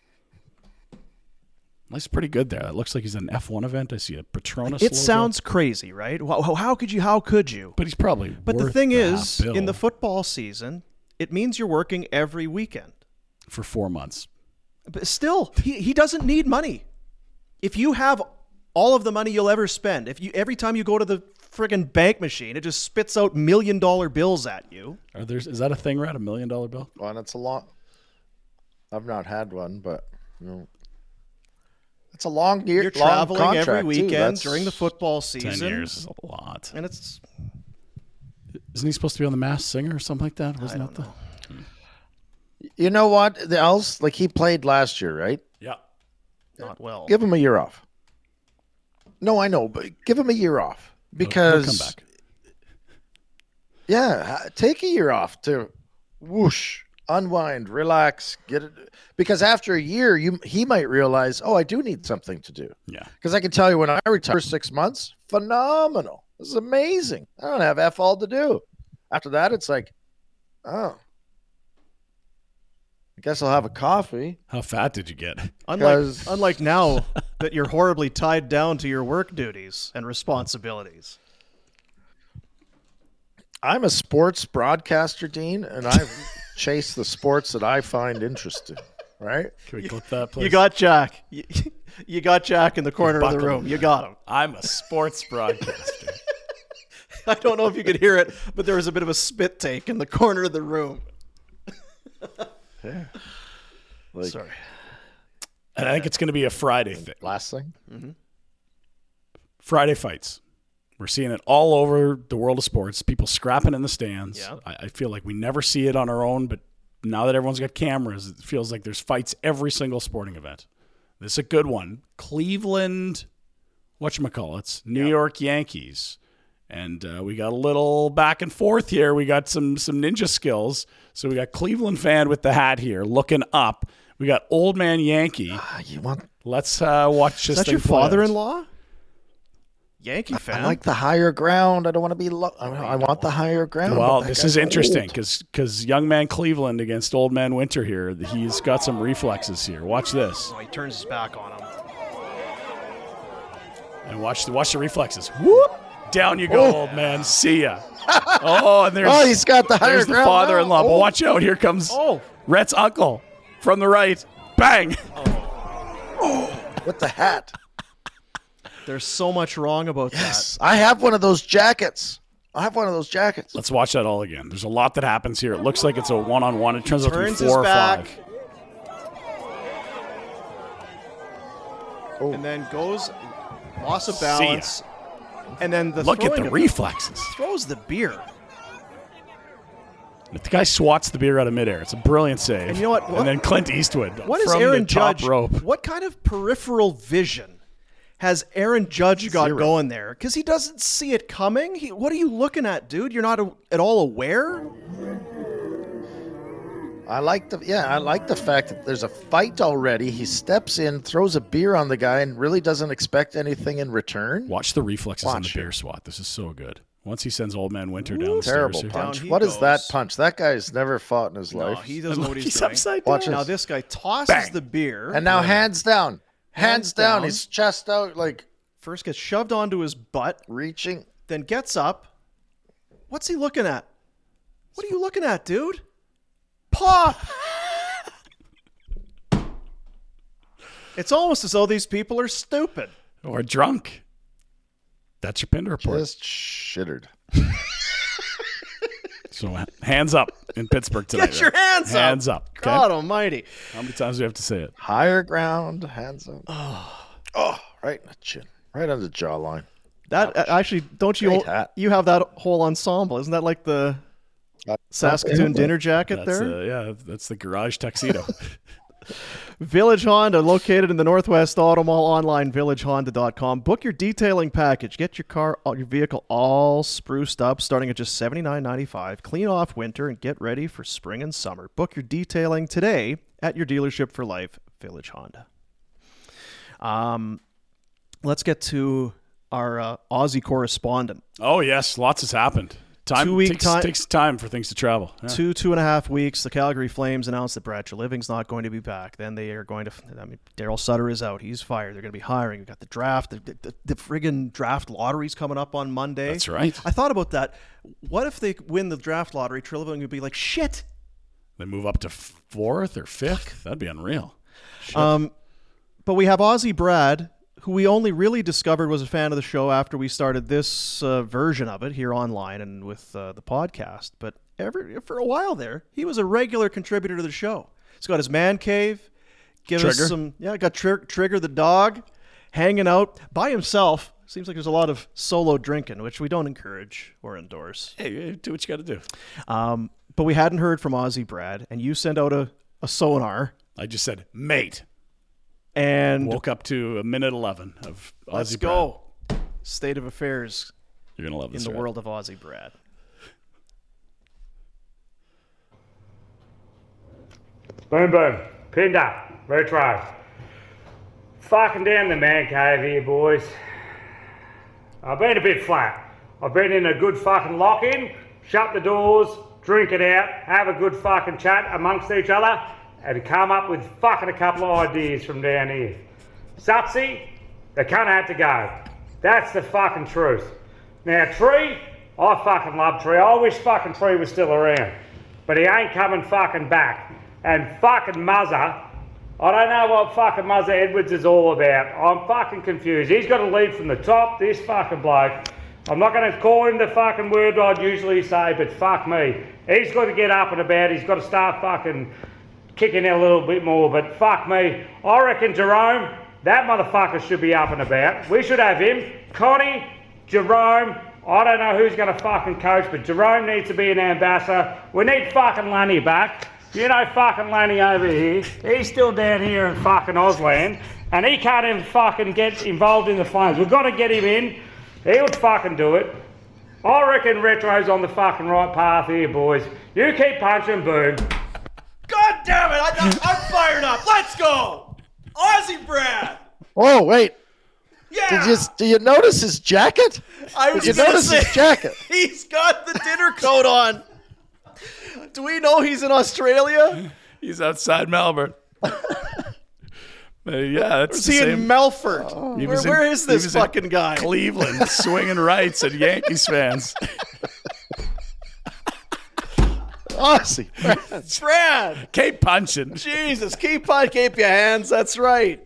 That's pretty good there. That looks like he's at an F one event. I see a Petronas It logo. sounds crazy, right? How, how could you? How could you? But he's probably But the worth thing the is, half bill in the football season, it means you're working every weekend. for four months. But still, he, he doesn't need money. If you have all of the money you'll ever spend, if you every time you go to the friggin' bank machine, it just spits out million dollar bills at you. Are there, is that a thing, Rat? A million dollar bill? Well, that's a long. I've not had one, but you know, it's a long year. You're long traveling every contract, too. weekend That's- during the football season. Ten years is a lot. And it's Isn't he supposed to be on The Masked Singer or something like that? Wasn't I that don't the? You know what? The else, like he played last year, right? Yeah. Not well. Give him a year off. No, I know, but give him a year off because He'll come back. Yeah, ha- take a year off to whoosh, unwind, relax, get it. Because after a year, you he might realize, oh, I do need something to do. Yeah. Because I can tell you, when I retired for six months, phenomenal. This is amazing. I don't have F all to do. After that, it's like, oh, I guess I'll have a coffee. How fat did you get? Unlike, 'Cause- unlike now that you're horribly tied down to your work duties and responsibilities. I'm a sports broadcaster, Dean, and I chase the sports that I find interesting. Right? Can we clip that, please? You got Jack. You, you got Jack in the corner of the Buckle. room. You got him. I'm a sports broadcaster. I don't know if you could hear it, but there was a bit of a spit take in the corner of the room. Yeah. Like, Sorry. And I think it's going to be a Friday thing. Last thing? Mm-hmm. Friday fights. We're seeing it all over the world of sports. People scrapping in the stands. Yeah. I, I feel like we never see it on our own, but now that everyone's got cameras, it feels like there's fights every single sporting event. This is a good one. Cleveland, whatchamacallits, New Yeah. York Yankees. And uh, we got a little back and forth here. We got some some ninja skills. So we got Cleveland fan with the hat here looking up. We got old man Yankee. Ah, you want? Let's uh, watch Is this that thing your play out. father-in-law? Yankee fan. I like the higher ground. I don't want to be. Lo- I, I want the higher ground. Well, but that this guy's is interesting old. because because young man Cleveland against old man Winter here. He's got some reflexes here. Watch this Oh, he turns his back on him. and watch the watch the reflexes. Whoop! Down you go, Oh. old man. See ya. Oh, and there's Oh, he's got the higher there's the ground father-in-law. now. But Oh. watch out! Here comes Oh. Rhett's uncle from the right. Bang! With the hat. There's so much wrong about Yes, I have one of those jackets. I have one of those jackets. Let's watch that all again. There's a lot that happens here. It looks like it's a one-on-one. It turns that. out to be Turns four his or back. five. Oh. And then goes, loss of See ya. balance. And then the Look at throwing the of- reflexes. Throws the beer. The guy swats the beer out of midair. It's a brilliant save. And you know what? What- And then Clint Eastwood What is from Aaron the top Judge? rope. What kind of peripheral vision has Aaron Judge got Zero. going there? Because he doesn't see it coming. He, what are you looking at, dude? You're not a, at all aware? I like the yeah. I like the fact that there's a fight already. He steps in, throws a beer on the guy, and really doesn't expect anything in return. Watch the reflexes on the Watch bear swat. This is so good. Once he sends old man Winter down the Terrible stairs here. punch. Down he What is that goes. punch? That guy's never fought in his No, life. he doesn't know what he's, He's doing. upside Watch down. Now this. this guy tosses Bang. the beer. And now hands down, hands, Hands down. down. His chest out, like First gets shoved onto his butt, reaching. then gets up. What's he looking at? What are you looking at, dude? Paw! It's almost as though these people are stupid. Or drunk. That's your Pinder report. Just shittered. So hands up in Pittsburgh tonight. Get your Red. hands up. Hands up. Okay? God almighty. How many times do we have to say it? Higher ground, hands up. Oh, right in the chin, right on the jawline. That uh, actually, don't you Great hat. you have that whole ensemble? Isn't that like the Saskatoon dinner jacket That's there? uh, yeah, that's the garage tuxedo. Village Honda, located in the Northwest Auto Mall, online, village honda dot com. Book your detailing package. Get your car, your vehicle all spruced up, starting at just seventy-nine ninety-five. Clean off winter and get ready for spring and summer. Book your detailing today at your dealership for life, Village Honda. Um, let's get to our uh, Aussie correspondent. Oh, yes. Lots has happened. Time Two week takes, time. takes time for things to travel. Yeah. Two, two and a half weeks. The Calgary Flames announced that Brad Treliving's not going to be back. Then they are going to, I mean, Daryl Sutter is out. He's fired. They're going to be hiring. We've got the draft. The, the, the friggin' draft lottery's coming up on Monday. That's right. I thought about that. What if they win the draft lottery? Treliving would be like, shit. They move up to fourth or fifth. That'd be unreal. Shit. Um, but we have Aussie Brad, who we only really discovered was a fan of the show after we started this uh, version of it here online and with uh, the podcast. But every, for a while there, he was a regular contributor to the show. He's got his man cave. Give Trigger. us some, yeah, got Tr- Trigger the dog hanging out by himself. Seems like there's a lot of solo drinking, which we don't encourage or endorse. Hey, do what you got to do. Um, but we hadn't heard from Aussie Brad, and you sent out a, a sonar. I just said, mate. And woke up to a minute eleven of Aussie let's Brad. go. State of affairs. You're gonna love this. In the right? world of Aussie Brad. Boom, boom. Pinned up. Retro. Fucking down the man cave here, boys. I've been a bit flat. I've been in a good fucking lock-in, shut the doors, drink it out, have a good fucking chat amongst each other, and come up with fucking a couple of ideas from down here. Sutsy, the cunt had to go. That's the fucking truth. Now, Tree, I fucking love Tree. I wish fucking Tree was still around. But he ain't coming fucking back. And fucking Muzzer, I don't know what fucking Muzzer Edwards is all about. I'm fucking confused. He's got to lead from the top, this fucking bloke. I'm not going to call him the fucking word I'd usually say, but fuck me. He's got to get up and about. He's got to start fucking kicking it a little bit more, but fuck me. I reckon Jerome, that motherfucker should be up and about. We should have him. Connie, Jerome, I don't know who's going to fucking coach, but Jerome needs to be an ambassador. We need fucking Lanny back. You know fucking Lanny over here. He's still down here in fucking Auslan, and he can't even fucking get involved in the Flames. We've got to get him in. He would fucking do it. I reckon Retro's on the fucking right path here, boys. You keep punching, boom. God damn it! I, I'm fired up. Let's go, Aussie Brad. Oh wait. Yeah. Did you do you notice his jacket? I was Did you gonna notice say, his jacket? He's got the dinner coat on. Do we know he's in Australia? He's outside Melbourne. Uh, yeah, that's Is the he same. in Melford? Oh. He Where, was in- where is he this was in fucking guy? Cleveland, swinging rights at Yankees fans. Aussie. Brad. Keep punching. Jesus, keep on, keep your hands. That's right.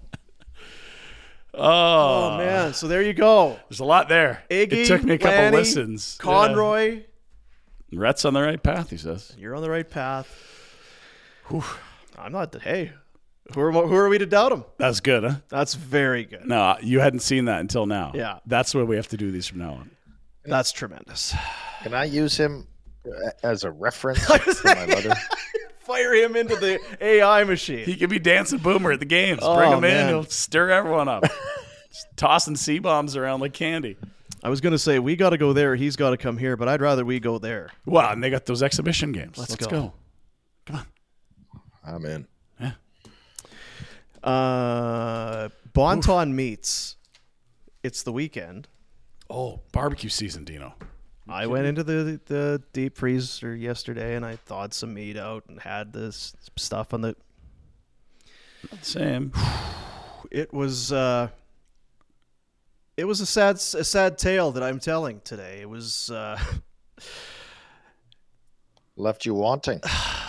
Oh, Oh, man. So there you go. There's a lot there. Iggy, it took me a couple Lanny, listens. Conroy. Yeah. Rhett's on the right path, he says. You're on the right path. Whew. I'm not. Hey, who are, who are we to doubt him? That's good, huh? That's very good. No, you hadn't seen that until now. Yeah. That's why we have to do these from now on. That's tremendous. Can I use him as a reference for my letter? Fire him into the A I machine. He could be dancing Boomer at the games. Oh, Bring him man. in. He'll stir everyone up. Just tossing C-bombs around like candy. I was going to say, we got to go there. He's got to come here, but I'd rather we go there. Wow, and they got those exhibition games. Let's Let's, go. go. Come on. I'm in. Yeah. Uh, Bonton Meats. It's the weekend. Oh, barbecue season, Dino. I went into the the deep freezer yesterday and I thawed some meat out and had this stuff on the. Same. It was uh, it was a sad a sad tale that I'm telling today. It was uh, Left you wanting.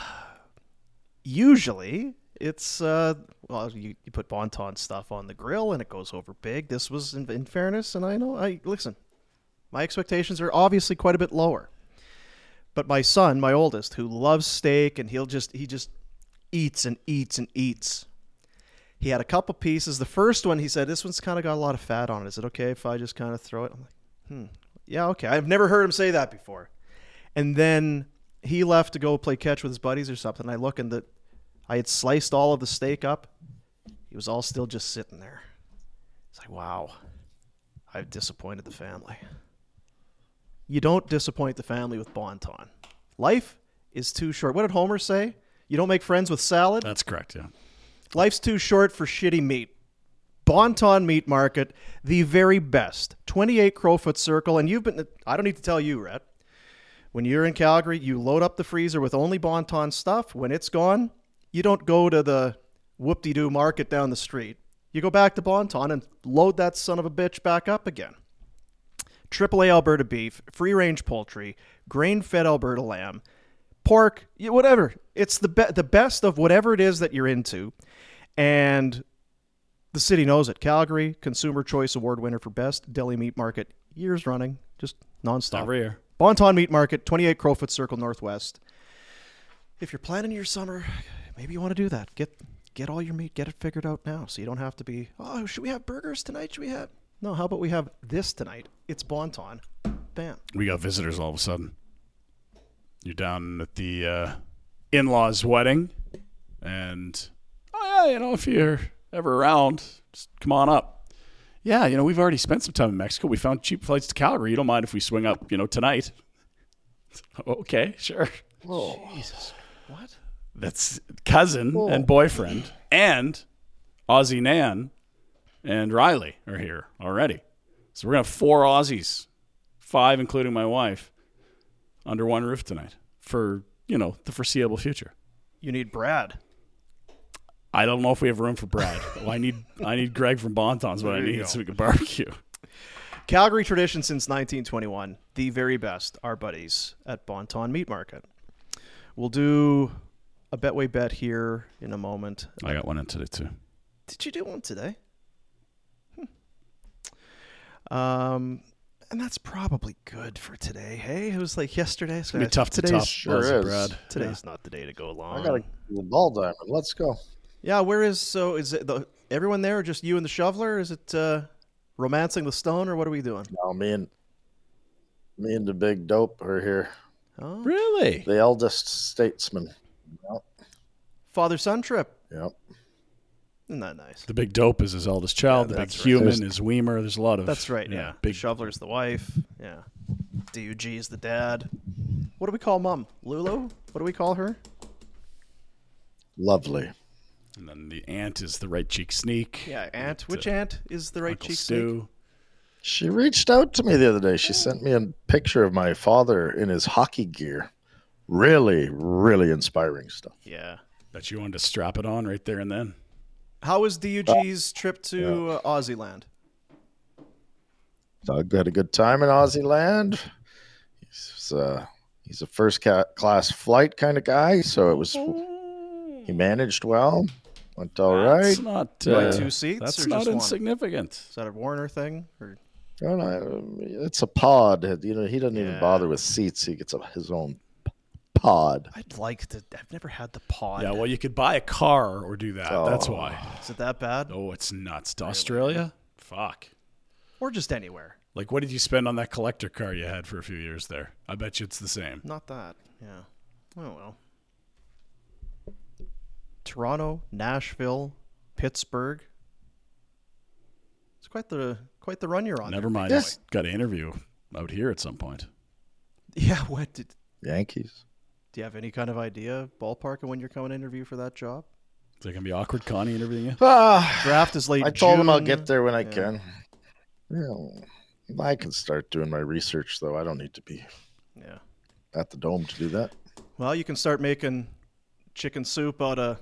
Usually it's uh, well you, you put Bonton stuff on the grill and it goes over big. This was in, in fairness, and I know I listen. My expectations are obviously quite a bit lower. But my son, my oldest, who loves steak and he'll just he just eats and eats and eats. He had a couple pieces. The first one, he said, this one's kind of got a lot of fat on it. Is it okay if I just kind of throw it? I'm like, hmm. Yeah, okay. I've never heard him say that before. And then he left to go play catch with his buddies or something. I look and the I had sliced all of the steak up. He was all still just sitting there. It's like, wow, I've disappointed the family. You don't disappoint the family with Bon-Ton. Life is too short. What did Homer say? You don't make friends with salad? That's correct, yeah. Life's too short for shitty meat. Bon-Ton Meat Market, the very best. twenty-eight Crowfoot Circle, and you've been, I don't need to tell you, Rhett. When you're in Calgary, you load up the freezer with only Bon-Ton stuff. When it's gone, you don't go to the whoop-de-doo market down the street. You go back to Bon-Ton and load that son of a bitch back up again. triple A Alberta beef, free-range poultry, grain-fed Alberta lamb, pork, whatever. It's the be- the best of whatever it is that you're into. And the city knows it. Calgary, Consumer Choice Award winner for best deli meat market, years running, just nonstop. Every year. Bon-Ton Meat Market, twenty-eight Crowfoot Circle Northwest. If you're planning your summer, maybe you want to do that. Get get all your meat, get it figured out now, so you don't have to be, oh, should we have burgers tonight? Should we have? No, how about we have this tonight? It's Bon-Ton. Bam. We got visitors all of a sudden. You're down at the uh, in-laws' wedding, and oh yeah, you know, if you're ever around, just come on up. Yeah, you know, we've already spent some time in Mexico. We found cheap flights to Calgary. You don't mind if we swing up, you know, tonight? Okay, sure. Whoa. Jesus. What? That's cousin Whoa. and boyfriend and Aussie Nan and Riley are here already. So we're going to have four Aussies, five including my wife, under one roof tonight for, you know, the foreseeable future. You need Brad. I don't know if we have room for Brad. well, I need I need Greg from Bon-Ton's what I need so we can barbecue. Calgary tradition since nineteen twenty-one. The very best, our buddies at Bon-Ton Meat Market. We'll do a Betway bet here in a moment. I got one in today, too. Did you do one today? Hmm. Um, and that's probably good for today. Hey, it was like yesterday. It's going to be tough to top. Sure is. Brad. Today's yeah. not the day to go long. I got to the ball diamond. Let's go. Yeah, where is, so is it the, everyone there or just you and the shoveler? Is it uh, romancing the stone or what are we doing? No, me and, me and the big dope are here. Oh, really? The eldest statesman. Yep. Father-son trip. Yep. Isn't that nice? The big dope is his eldest child. Yeah, the big right. human There's, is Weimer. There's a lot of... That's right, yeah. yeah. Big shoveler's the wife. Yeah. D U G is the dad. What do we call mom? Lulu? What do we call her? Lovely. And then the aunt is the right cheek sneak. Yeah, aunt. Which uh, aunt is the right Uncle cheek Stu. sneak? She reached out to me the other day. She sent me a picture of my father in his hockey gear. Really, really inspiring stuff. Yeah. Bet you wanted to strap it on right there and then. How was D U G's uh, trip to yeah. uh, Aussie land? Doug had a good time in Aussie land. He's, uh, he's a first ca- class flight kind of guy, so it was... He managed well. Went all that's right. Not, uh, like two seats that's or not just insignificant. One? Is that a Warner thing? Or? I don't know. It's a pod. You know, he doesn't yeah. even bother with seats. He gets a, his own pod. I'd like to. I've never had the pod. Yeah, well, you could buy a car or do that. Oh. That's why. Is it that bad? Oh, it's nuts. To really? Australia? Fuck. Or just anywhere. Like, what did you spend on that collector car you had for a few years there? I bet you it's the same. Not that. Yeah. Oh, well. Toronto, Nashville, Pittsburgh. It's quite the quite the run you're on. Never there. mind. Yes. Got an interview out here at some point. Yeah, what did Yankees? Do you have any kind of idea, ballpark, of when you're coming to interview for that job? Is it gonna be awkward, Connie, interviewing you? Ah, Draft is late. I told June. him I'll get there when I yeah. can. Yeah, I can start doing my research though. I don't need to be yeah at the Dome to do that. Well, you can start making chicken soup out of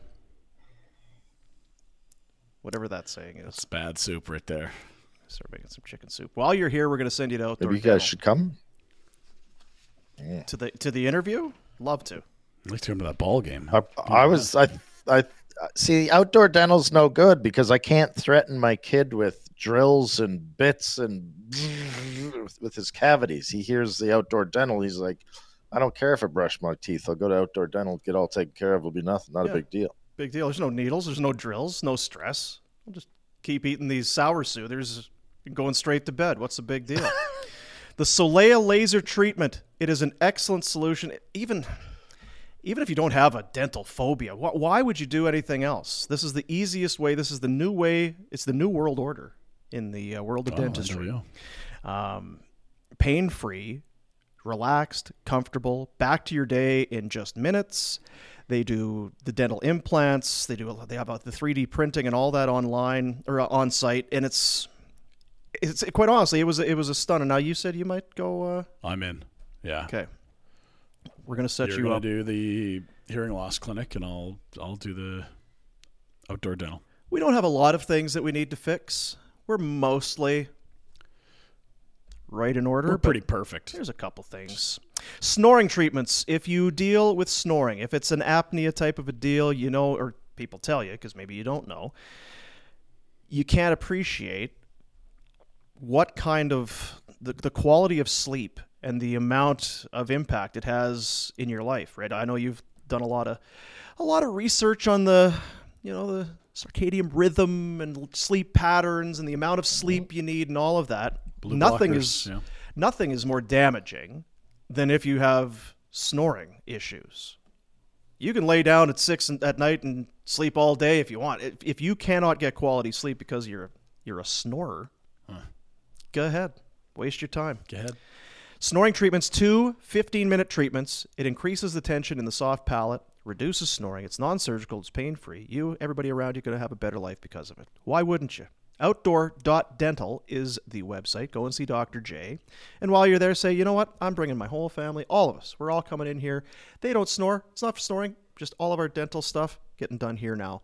whatever that saying is. That's bad soup right there. Start making some chicken soup. While you're here, we're going to send you to outdoor. Maybe you dental. guys should come yeah. to the to the interview. Love to. I'd like to come to that ball game. I, I was I I see outdoor dental's no good because I can't threaten my kid with drills and bits and with his cavities. He hears the outdoor dental. He's like, I don't care if I brush my teeth. I'll go to outdoor dental, get all taken care of. It'll be nothing. Not yeah. a big deal. Big deal. There's no needles. There's no drills. No stress. We'll just keep eating these sour soothers and going straight to bed. What's the big deal? The Solea laser treatment. It is an excellent solution. Even even if you don't have a dental phobia, wh- why would you do anything else? This is the easiest way. This is the new way. It's the new world order in the uh, world of Oh, dentistry. there we Um, pain-free, relaxed, comfortable, back to your day in just minutes. They do the dental implants. They do. They have uh, the three D printing and all that online or uh, on site, and it's it's quite honestly, it was it was a stun. And now you said you might go. Uh, I'm in. Yeah. Okay. We're gonna set You're you gonna up. do the hearing loss clinic, and I'll I'll do the outdoor dental. We don't have a lot of things that we need to fix. We're mostly right in order. We're but pretty perfect. There's a couple things. Snoring treatments. If you deal with snoring, if it's an apnea type of a deal, you know, or people tell you, because maybe you don't know, you can't appreciate what kind of, the, the quality of sleep and the amount of impact it has in your life, right? I know you've done a lot of, a lot of research on the, you know, the circadian rhythm and sleep patterns and the amount of sleep you need and all of that. Blue nothing blockers, is yeah. nothing is more damaging than if you have snoring issues. You can lay down at six at night and sleep all day if you want. If, if you cannot get quality sleep because you're you're a snorer, huh. go ahead, waste your time. Go ahead. Snoring treatments, two fifteen-minute treatments. It increases the tension in the soft palate, reduces snoring. It's non-surgical. It's pain-free. You, everybody around you, are going to have a better life because of it. Why wouldn't you? outdoor dot dental is the website. Go and see Doctor J. And while you're there, say, you know what? I'm bringing my whole family, all of us. We're all coming in here. They don't snore. It's not for snoring. Just all of our dental stuff getting done here now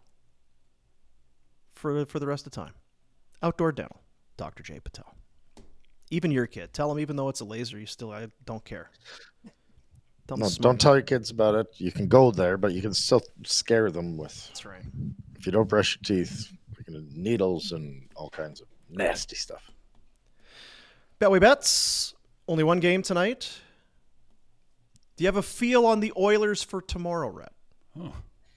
for, for the rest of the time. Outdoor Dental, Doctor J. Patel. Even your kid. Tell them even though it's a laser, you still I don't care. Don't, no, don't tell your kids about it. You can go there, but you can still scare them with. That's right. If you don't brush your teeth, needles and all kinds of nasty stuff. Betway Bets, only one game tonight. Do you have a feel on the Oilers for tomorrow, Rhett? Oh.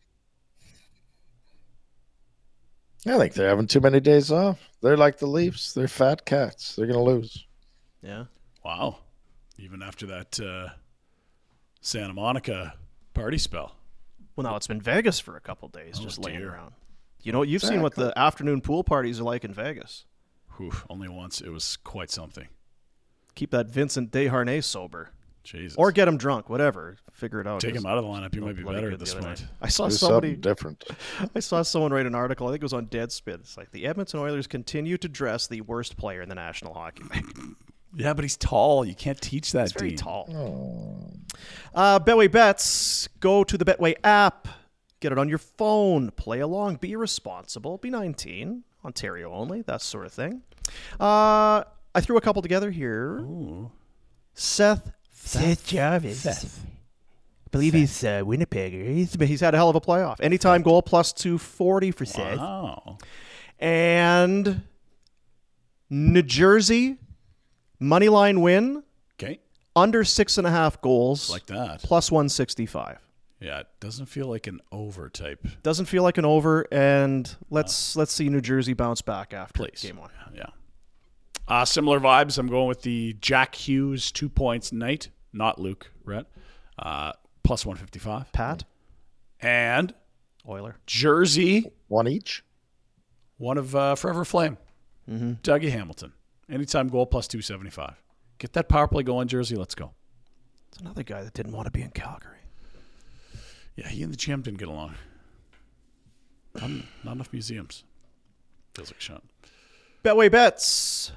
I think they're having too many days off. They're like the Leafs. They're fat cats. They're going to lose. Yeah. Wow. Even after that uh, Santa Monica party spell. Well, now it's been Vegas for a couple days, Oh, just laying dear. around. You know, you've seen what the afternoon pool parties are like in Vegas. Whew, only once. It was quite something. Keep that Vincent Desharnais sober. Jesus. Or get him drunk, whatever. Figure it out. Take It was him out of the lineup. You might be bloody better good at the this other point. night. I saw Do somebody something different. I saw someone write an article. I think it was on Deadspin. It's like the Edmonton Oilers continue to dress the worst player in the National Hockey League. Yeah, but he's tall. You can't teach that, He's very Dean. tall. Oh. Uh, Betway Bets. Go to the Betway app. Get it on your phone. Play along. Be responsible. Be nineteen. Ontario only. That sort of thing. Uh, I threw a couple together here. Ooh. Seth. Seth Jarvis. Seth. I believe he's uh, Winnipegger. He's, he's had a hell of a playoff. Anytime goal plus two forty for Seth. Wow. And New Jersey, money line win. Okay. Under six and a half goals. Like that. Plus one sixty-five. Yeah, it doesn't feel like an over type. Doesn't feel like an over, and let's let's see New Jersey bounce back after Please. game one. Yeah. Uh, similar vibes. I'm going with the Jack Hughes two points night, not Luke, Rhett. Uh, plus one fifty-five. Pat. And Oiler. Jersey. One each. One of uh, Forever Flame. Mm-hmm. Dougie Hamilton. Anytime goal plus two seventy-five. Get that power play going, Jersey. Let's go. It's another guy that didn't want to be in Calgary. Yeah, he and the champ didn't get along. Not, not enough museums. Feels like a shot. Betway Bets.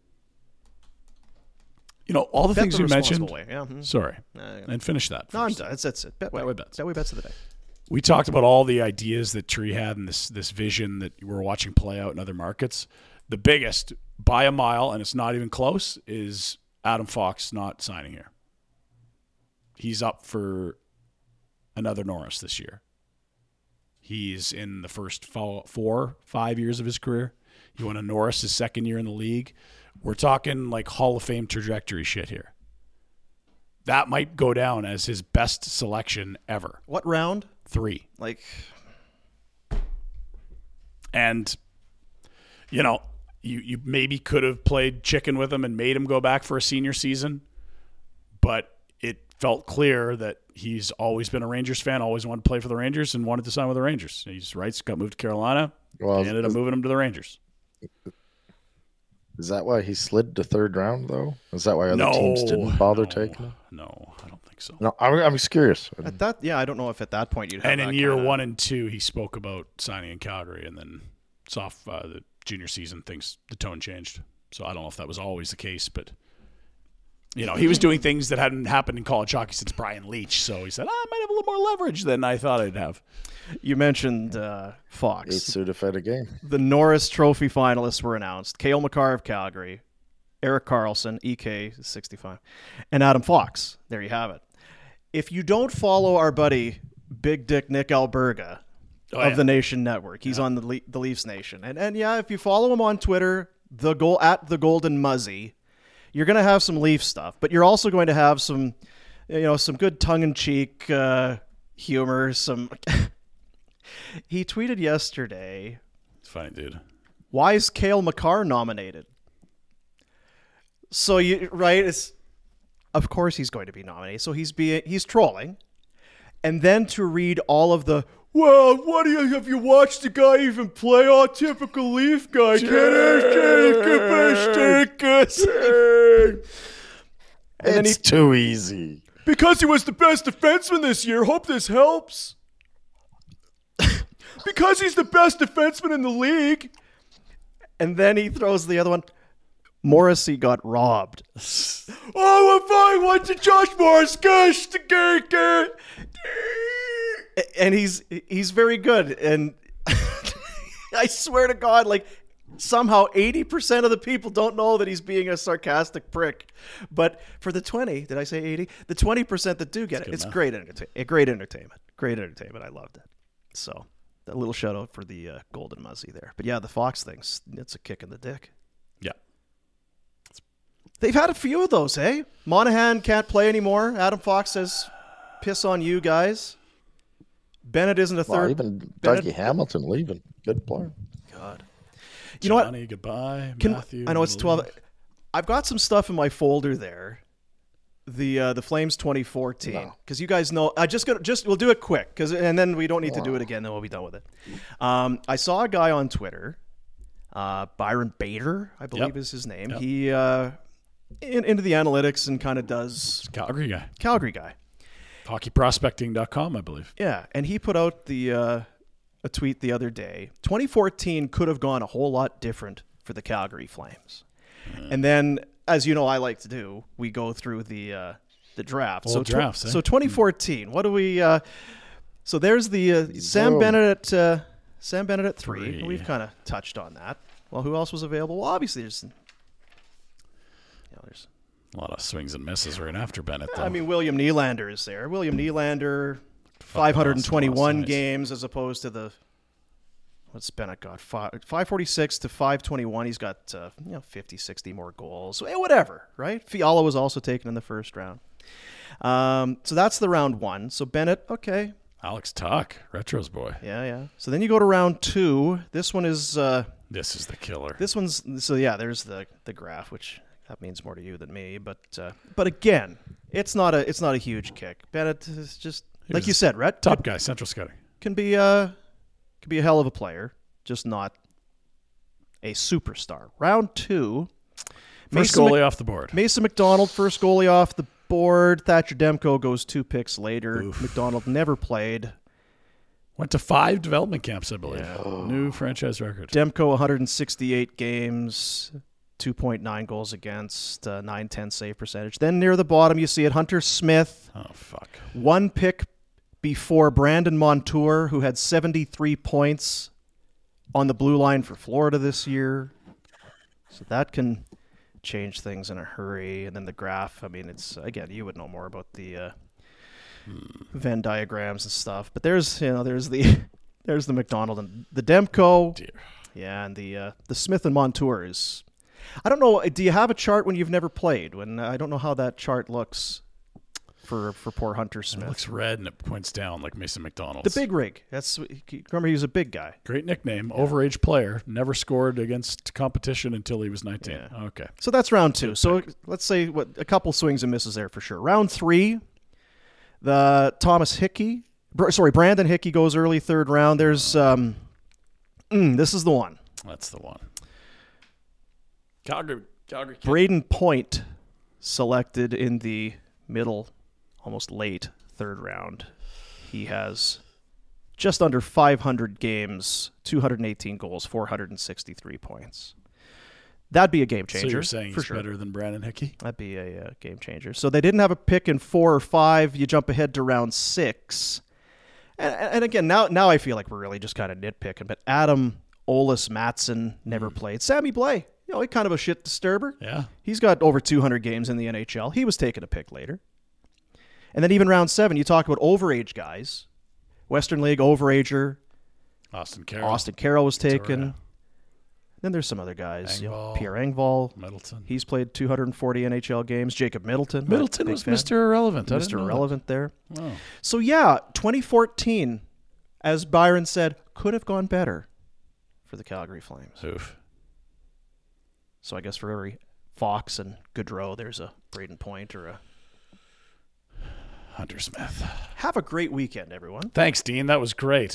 You know, all the Bet things the you mentioned. responsible way. Yeah, mhm. Sorry. Uh, and finish that. No, I'm first. done. That's, that's it. Betway, Betway Bets. Betway Bets of the day. We talked about all the ideas that Tree had and this this vision that we're watching play out in other markets. The biggest, by a mile, and it's not even close, is Adam Fox not signing here. He's up for another Norris this year. He's in the first four, five years of his career. He won a Norris his second year in the league. We're talking like Hall of Fame trajectory shit here. That might go down as his best selection ever. What round? Three. Like, and you know, you you maybe could have played chicken with him and made him go back for a senior season, but it felt clear that he's always been a Rangers fan, always wanted to play for the Rangers, and wanted to sign with the Rangers. He's right, got moved to Carolina. Well, they ended up moving him to the Rangers. Is that why he slid to third round, though? Is that why other no, teams didn't bother no, taking him? No, I don't think so. No, I'm, I'm just curious. At that, yeah, I don't know if at that point you'd have And in that year kinda... one and two, he spoke about signing in Calgary, and then soft uh, the junior season, things the tone changed. So I don't know if that was always the case, but you know, he was doing things that hadn't happened in college hockey since Brian Leach. So he said, oh, I might have a little more leverage than I thought I'd have. You mentioned uh, Fox. Eight Sudafed a game. The Norris Trophy finalists were announced. Cale Makar of Calgary, Erik Karlsson, E K sixty-five, and Adam Fox. There you have it. If you don't follow our buddy Big Dick Nick Alberga oh, of yeah. the Nation Network, he's yeah. on the Le- the Leafs Nation, and and yeah, if you follow him on Twitter, the goal at the Golden Muzzy, you're going to have some Leaf stuff, but you're also going to have some, you know, some good tongue-in-cheek uh, humor. Some. He tweeted yesterday. It's funny, dude. Why is Cale Makar nominated? So you right, it's of course he's going to be nominated. So he's being he's trolling, and then to read all of the. Well, what do you have you watched the guy even play? Oh, typical Leaf guy. And then it's he, too easy. Because he was the best defenseman this year. Hope this helps. Because he's the best defenseman in the league. And then he throws the other one. Morrissey got robbed. Oh, if I went to Josh Morris, gosh, the guy. And he's he's very good, and I swear to God, like somehow eighty percent of the people don't know that he's being a sarcastic prick. But for the twenty, did I say eighty? The twenty percent that do get it, it's great entertainment. Great entertainment. Great entertainment. I loved it. So a little shout out for the uh, Golden Muzzy there. But yeah, the Fox thing's it's a kick in the dick. Yeah. They've had a few of those, hey? Monahan can't play anymore. Adam Fox says, piss on you guys. Bennett isn't a third. Well, even Bennett, Dougie Hamilton leaving. Good player. God. You know what? Johnny, goodbye. Can, Matthew. I know it's twelve. I've got some stuff in my folder there. The uh, the Flames twenty fourteen. Because no. you guys know. I just got just we'll do it quick because and then we don't need wow. to do it again. Then we'll be done with it. Um, I saw a guy on Twitter, uh, Byron Bader, I believe yep. is his name. Yep. He uh, in, into the analytics and kind of does Calgary guy. Calgary guy. hockey prospecting dot com, I believe. Yeah, and he put out the uh, a tweet the other day. twenty fourteen could have gone a whole lot different for the Calgary Flames. Mm. And then, as you know, I like to do, we go through the uh, the draft. Old so drafts, tw- eh? So twenty fourteen, mm. what do we? Uh, so there's the uh, Sam Bennett at uh, Sam Bennett at three. three. We've kind of touched on that. Well, who else was available? Well, obviously there's. You know, there's. A lot of swings and misses right after Bennett, though. I mean, William Nylander is there. William Nylander, five hundred twenty-one games as opposed to the, what's Bennett got? five forty-six to five twenty-one. He's got, uh, you know, fifty, sixty more goals. Eh, whatever, right? Fiala was also taken in the first round. Um, so that's the round one. So Bennett, okay. Alex Tuck, Retro's boy. Yeah, yeah. So then you go to round two. This one is... Uh, this is the killer. This one's... So yeah, there's the, the graph, which... That means more to you than me, but uh, but again, it's not a it's not a huge kick. Bennett is just he like you said, Rhett, top guy, central scouting, can be a can be a hell of a player, just not a superstar. Round two, first Mason goalie Mc, off the board. Mason McDonald, first goalie off the board. Thatcher Demko goes two picks later. Oof. McDonald never played. Went to five development camps, I believe. Yeah. Oh. New franchise record. Demko, one hundred sixty-eight games. two point nine goals against, uh, nine ten save percentage. Then near the bottom, you see it, Hunter Smith. Oh, fuck. One pick before Brandon Montour, who had seventy-three points on the blue line for Florida this year. So that can change things in a hurry. And then the graph, I mean, it's, again, you would know more about the uh, hmm. Venn diagrams and stuff. But there's, you know, there's the there's the McDonald and the Demko. Dear. Yeah, and the uh, the Smith and Montour is... I don't know. Do you have a chart when you've never played? When I don't know how that chart looks for for poor Hunter Smith. It looks red and it points down like Mason McDonald. The big rig. That's remember he was a big guy. Great nickname. Yeah. Overage player. Never scored against competition until he was nineteen. Yeah. Okay. So that's round two. So let's say what a couple swings and misses there for sure. Round three, The Thomas Hickey, sorry, Brandon Hickey goes early third round. There's, um, mm, this is the one. That's the one. Calgary, Calgary. Braden Point selected in the middle, almost late third round. He has just under five hundred games, two hundred eighteen goals, four hundred sixty-three points. That'd be a game changer. So you're saying for he's sure. better than Brandon Hickey? That'd be a uh, game changer. So they didn't have a pick in four or five. You jump ahead to round six. And, and again, now now I feel like we're really just kind of nitpicking. But Adam Olis Matson never mm. played. Sammy Blais, you know, he kind of a shit disturber. Yeah. He's got over two hundred games in the N H L. He was taking a pick later. And then even round seven, you talk about overage guys. Western League overager. Austin Carroll. Austin Carroll was taken. Victoria. Then there's some other guys. You know, Engvall, Pierre Engvall. Middleton. He's played two hundred forty N H L games. Jacob Middleton. Middleton was fan. Mister Irrelevant. I Mister Irrelevant there. Oh. So, yeah, twenty fourteen, as Byron said, could have gone better for the Calgary Flames. Oof. So I guess for every Fox and Gaudreau, there's a Braden Point or a Hunter Smith. Have a great weekend, everyone. Thanks, Dean. That was great.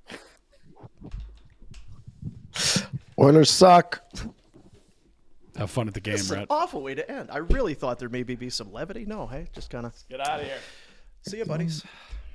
Oilers suck. Have fun at the game, This is Brett. an awful way to end. I really thought there maybe be some levity. No, hey, just kind of get out of here. See you, buddies.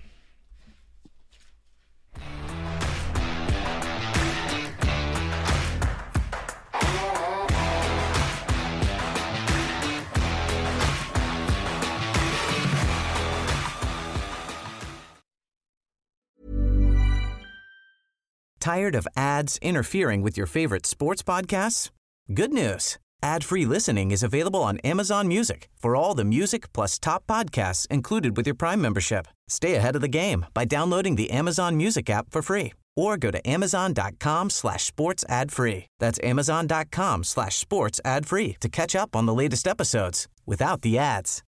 Tired of ads interfering with your favorite sports podcasts? Good news. Ad-free listening is available on Amazon Music for all the music plus top podcasts included with your Prime membership. Stay ahead of the game by downloading the Amazon Music app for free or go to amazon.com slash sports ad free. That's amazon.com slash sports ad free to catch up on the latest episodes without the ads.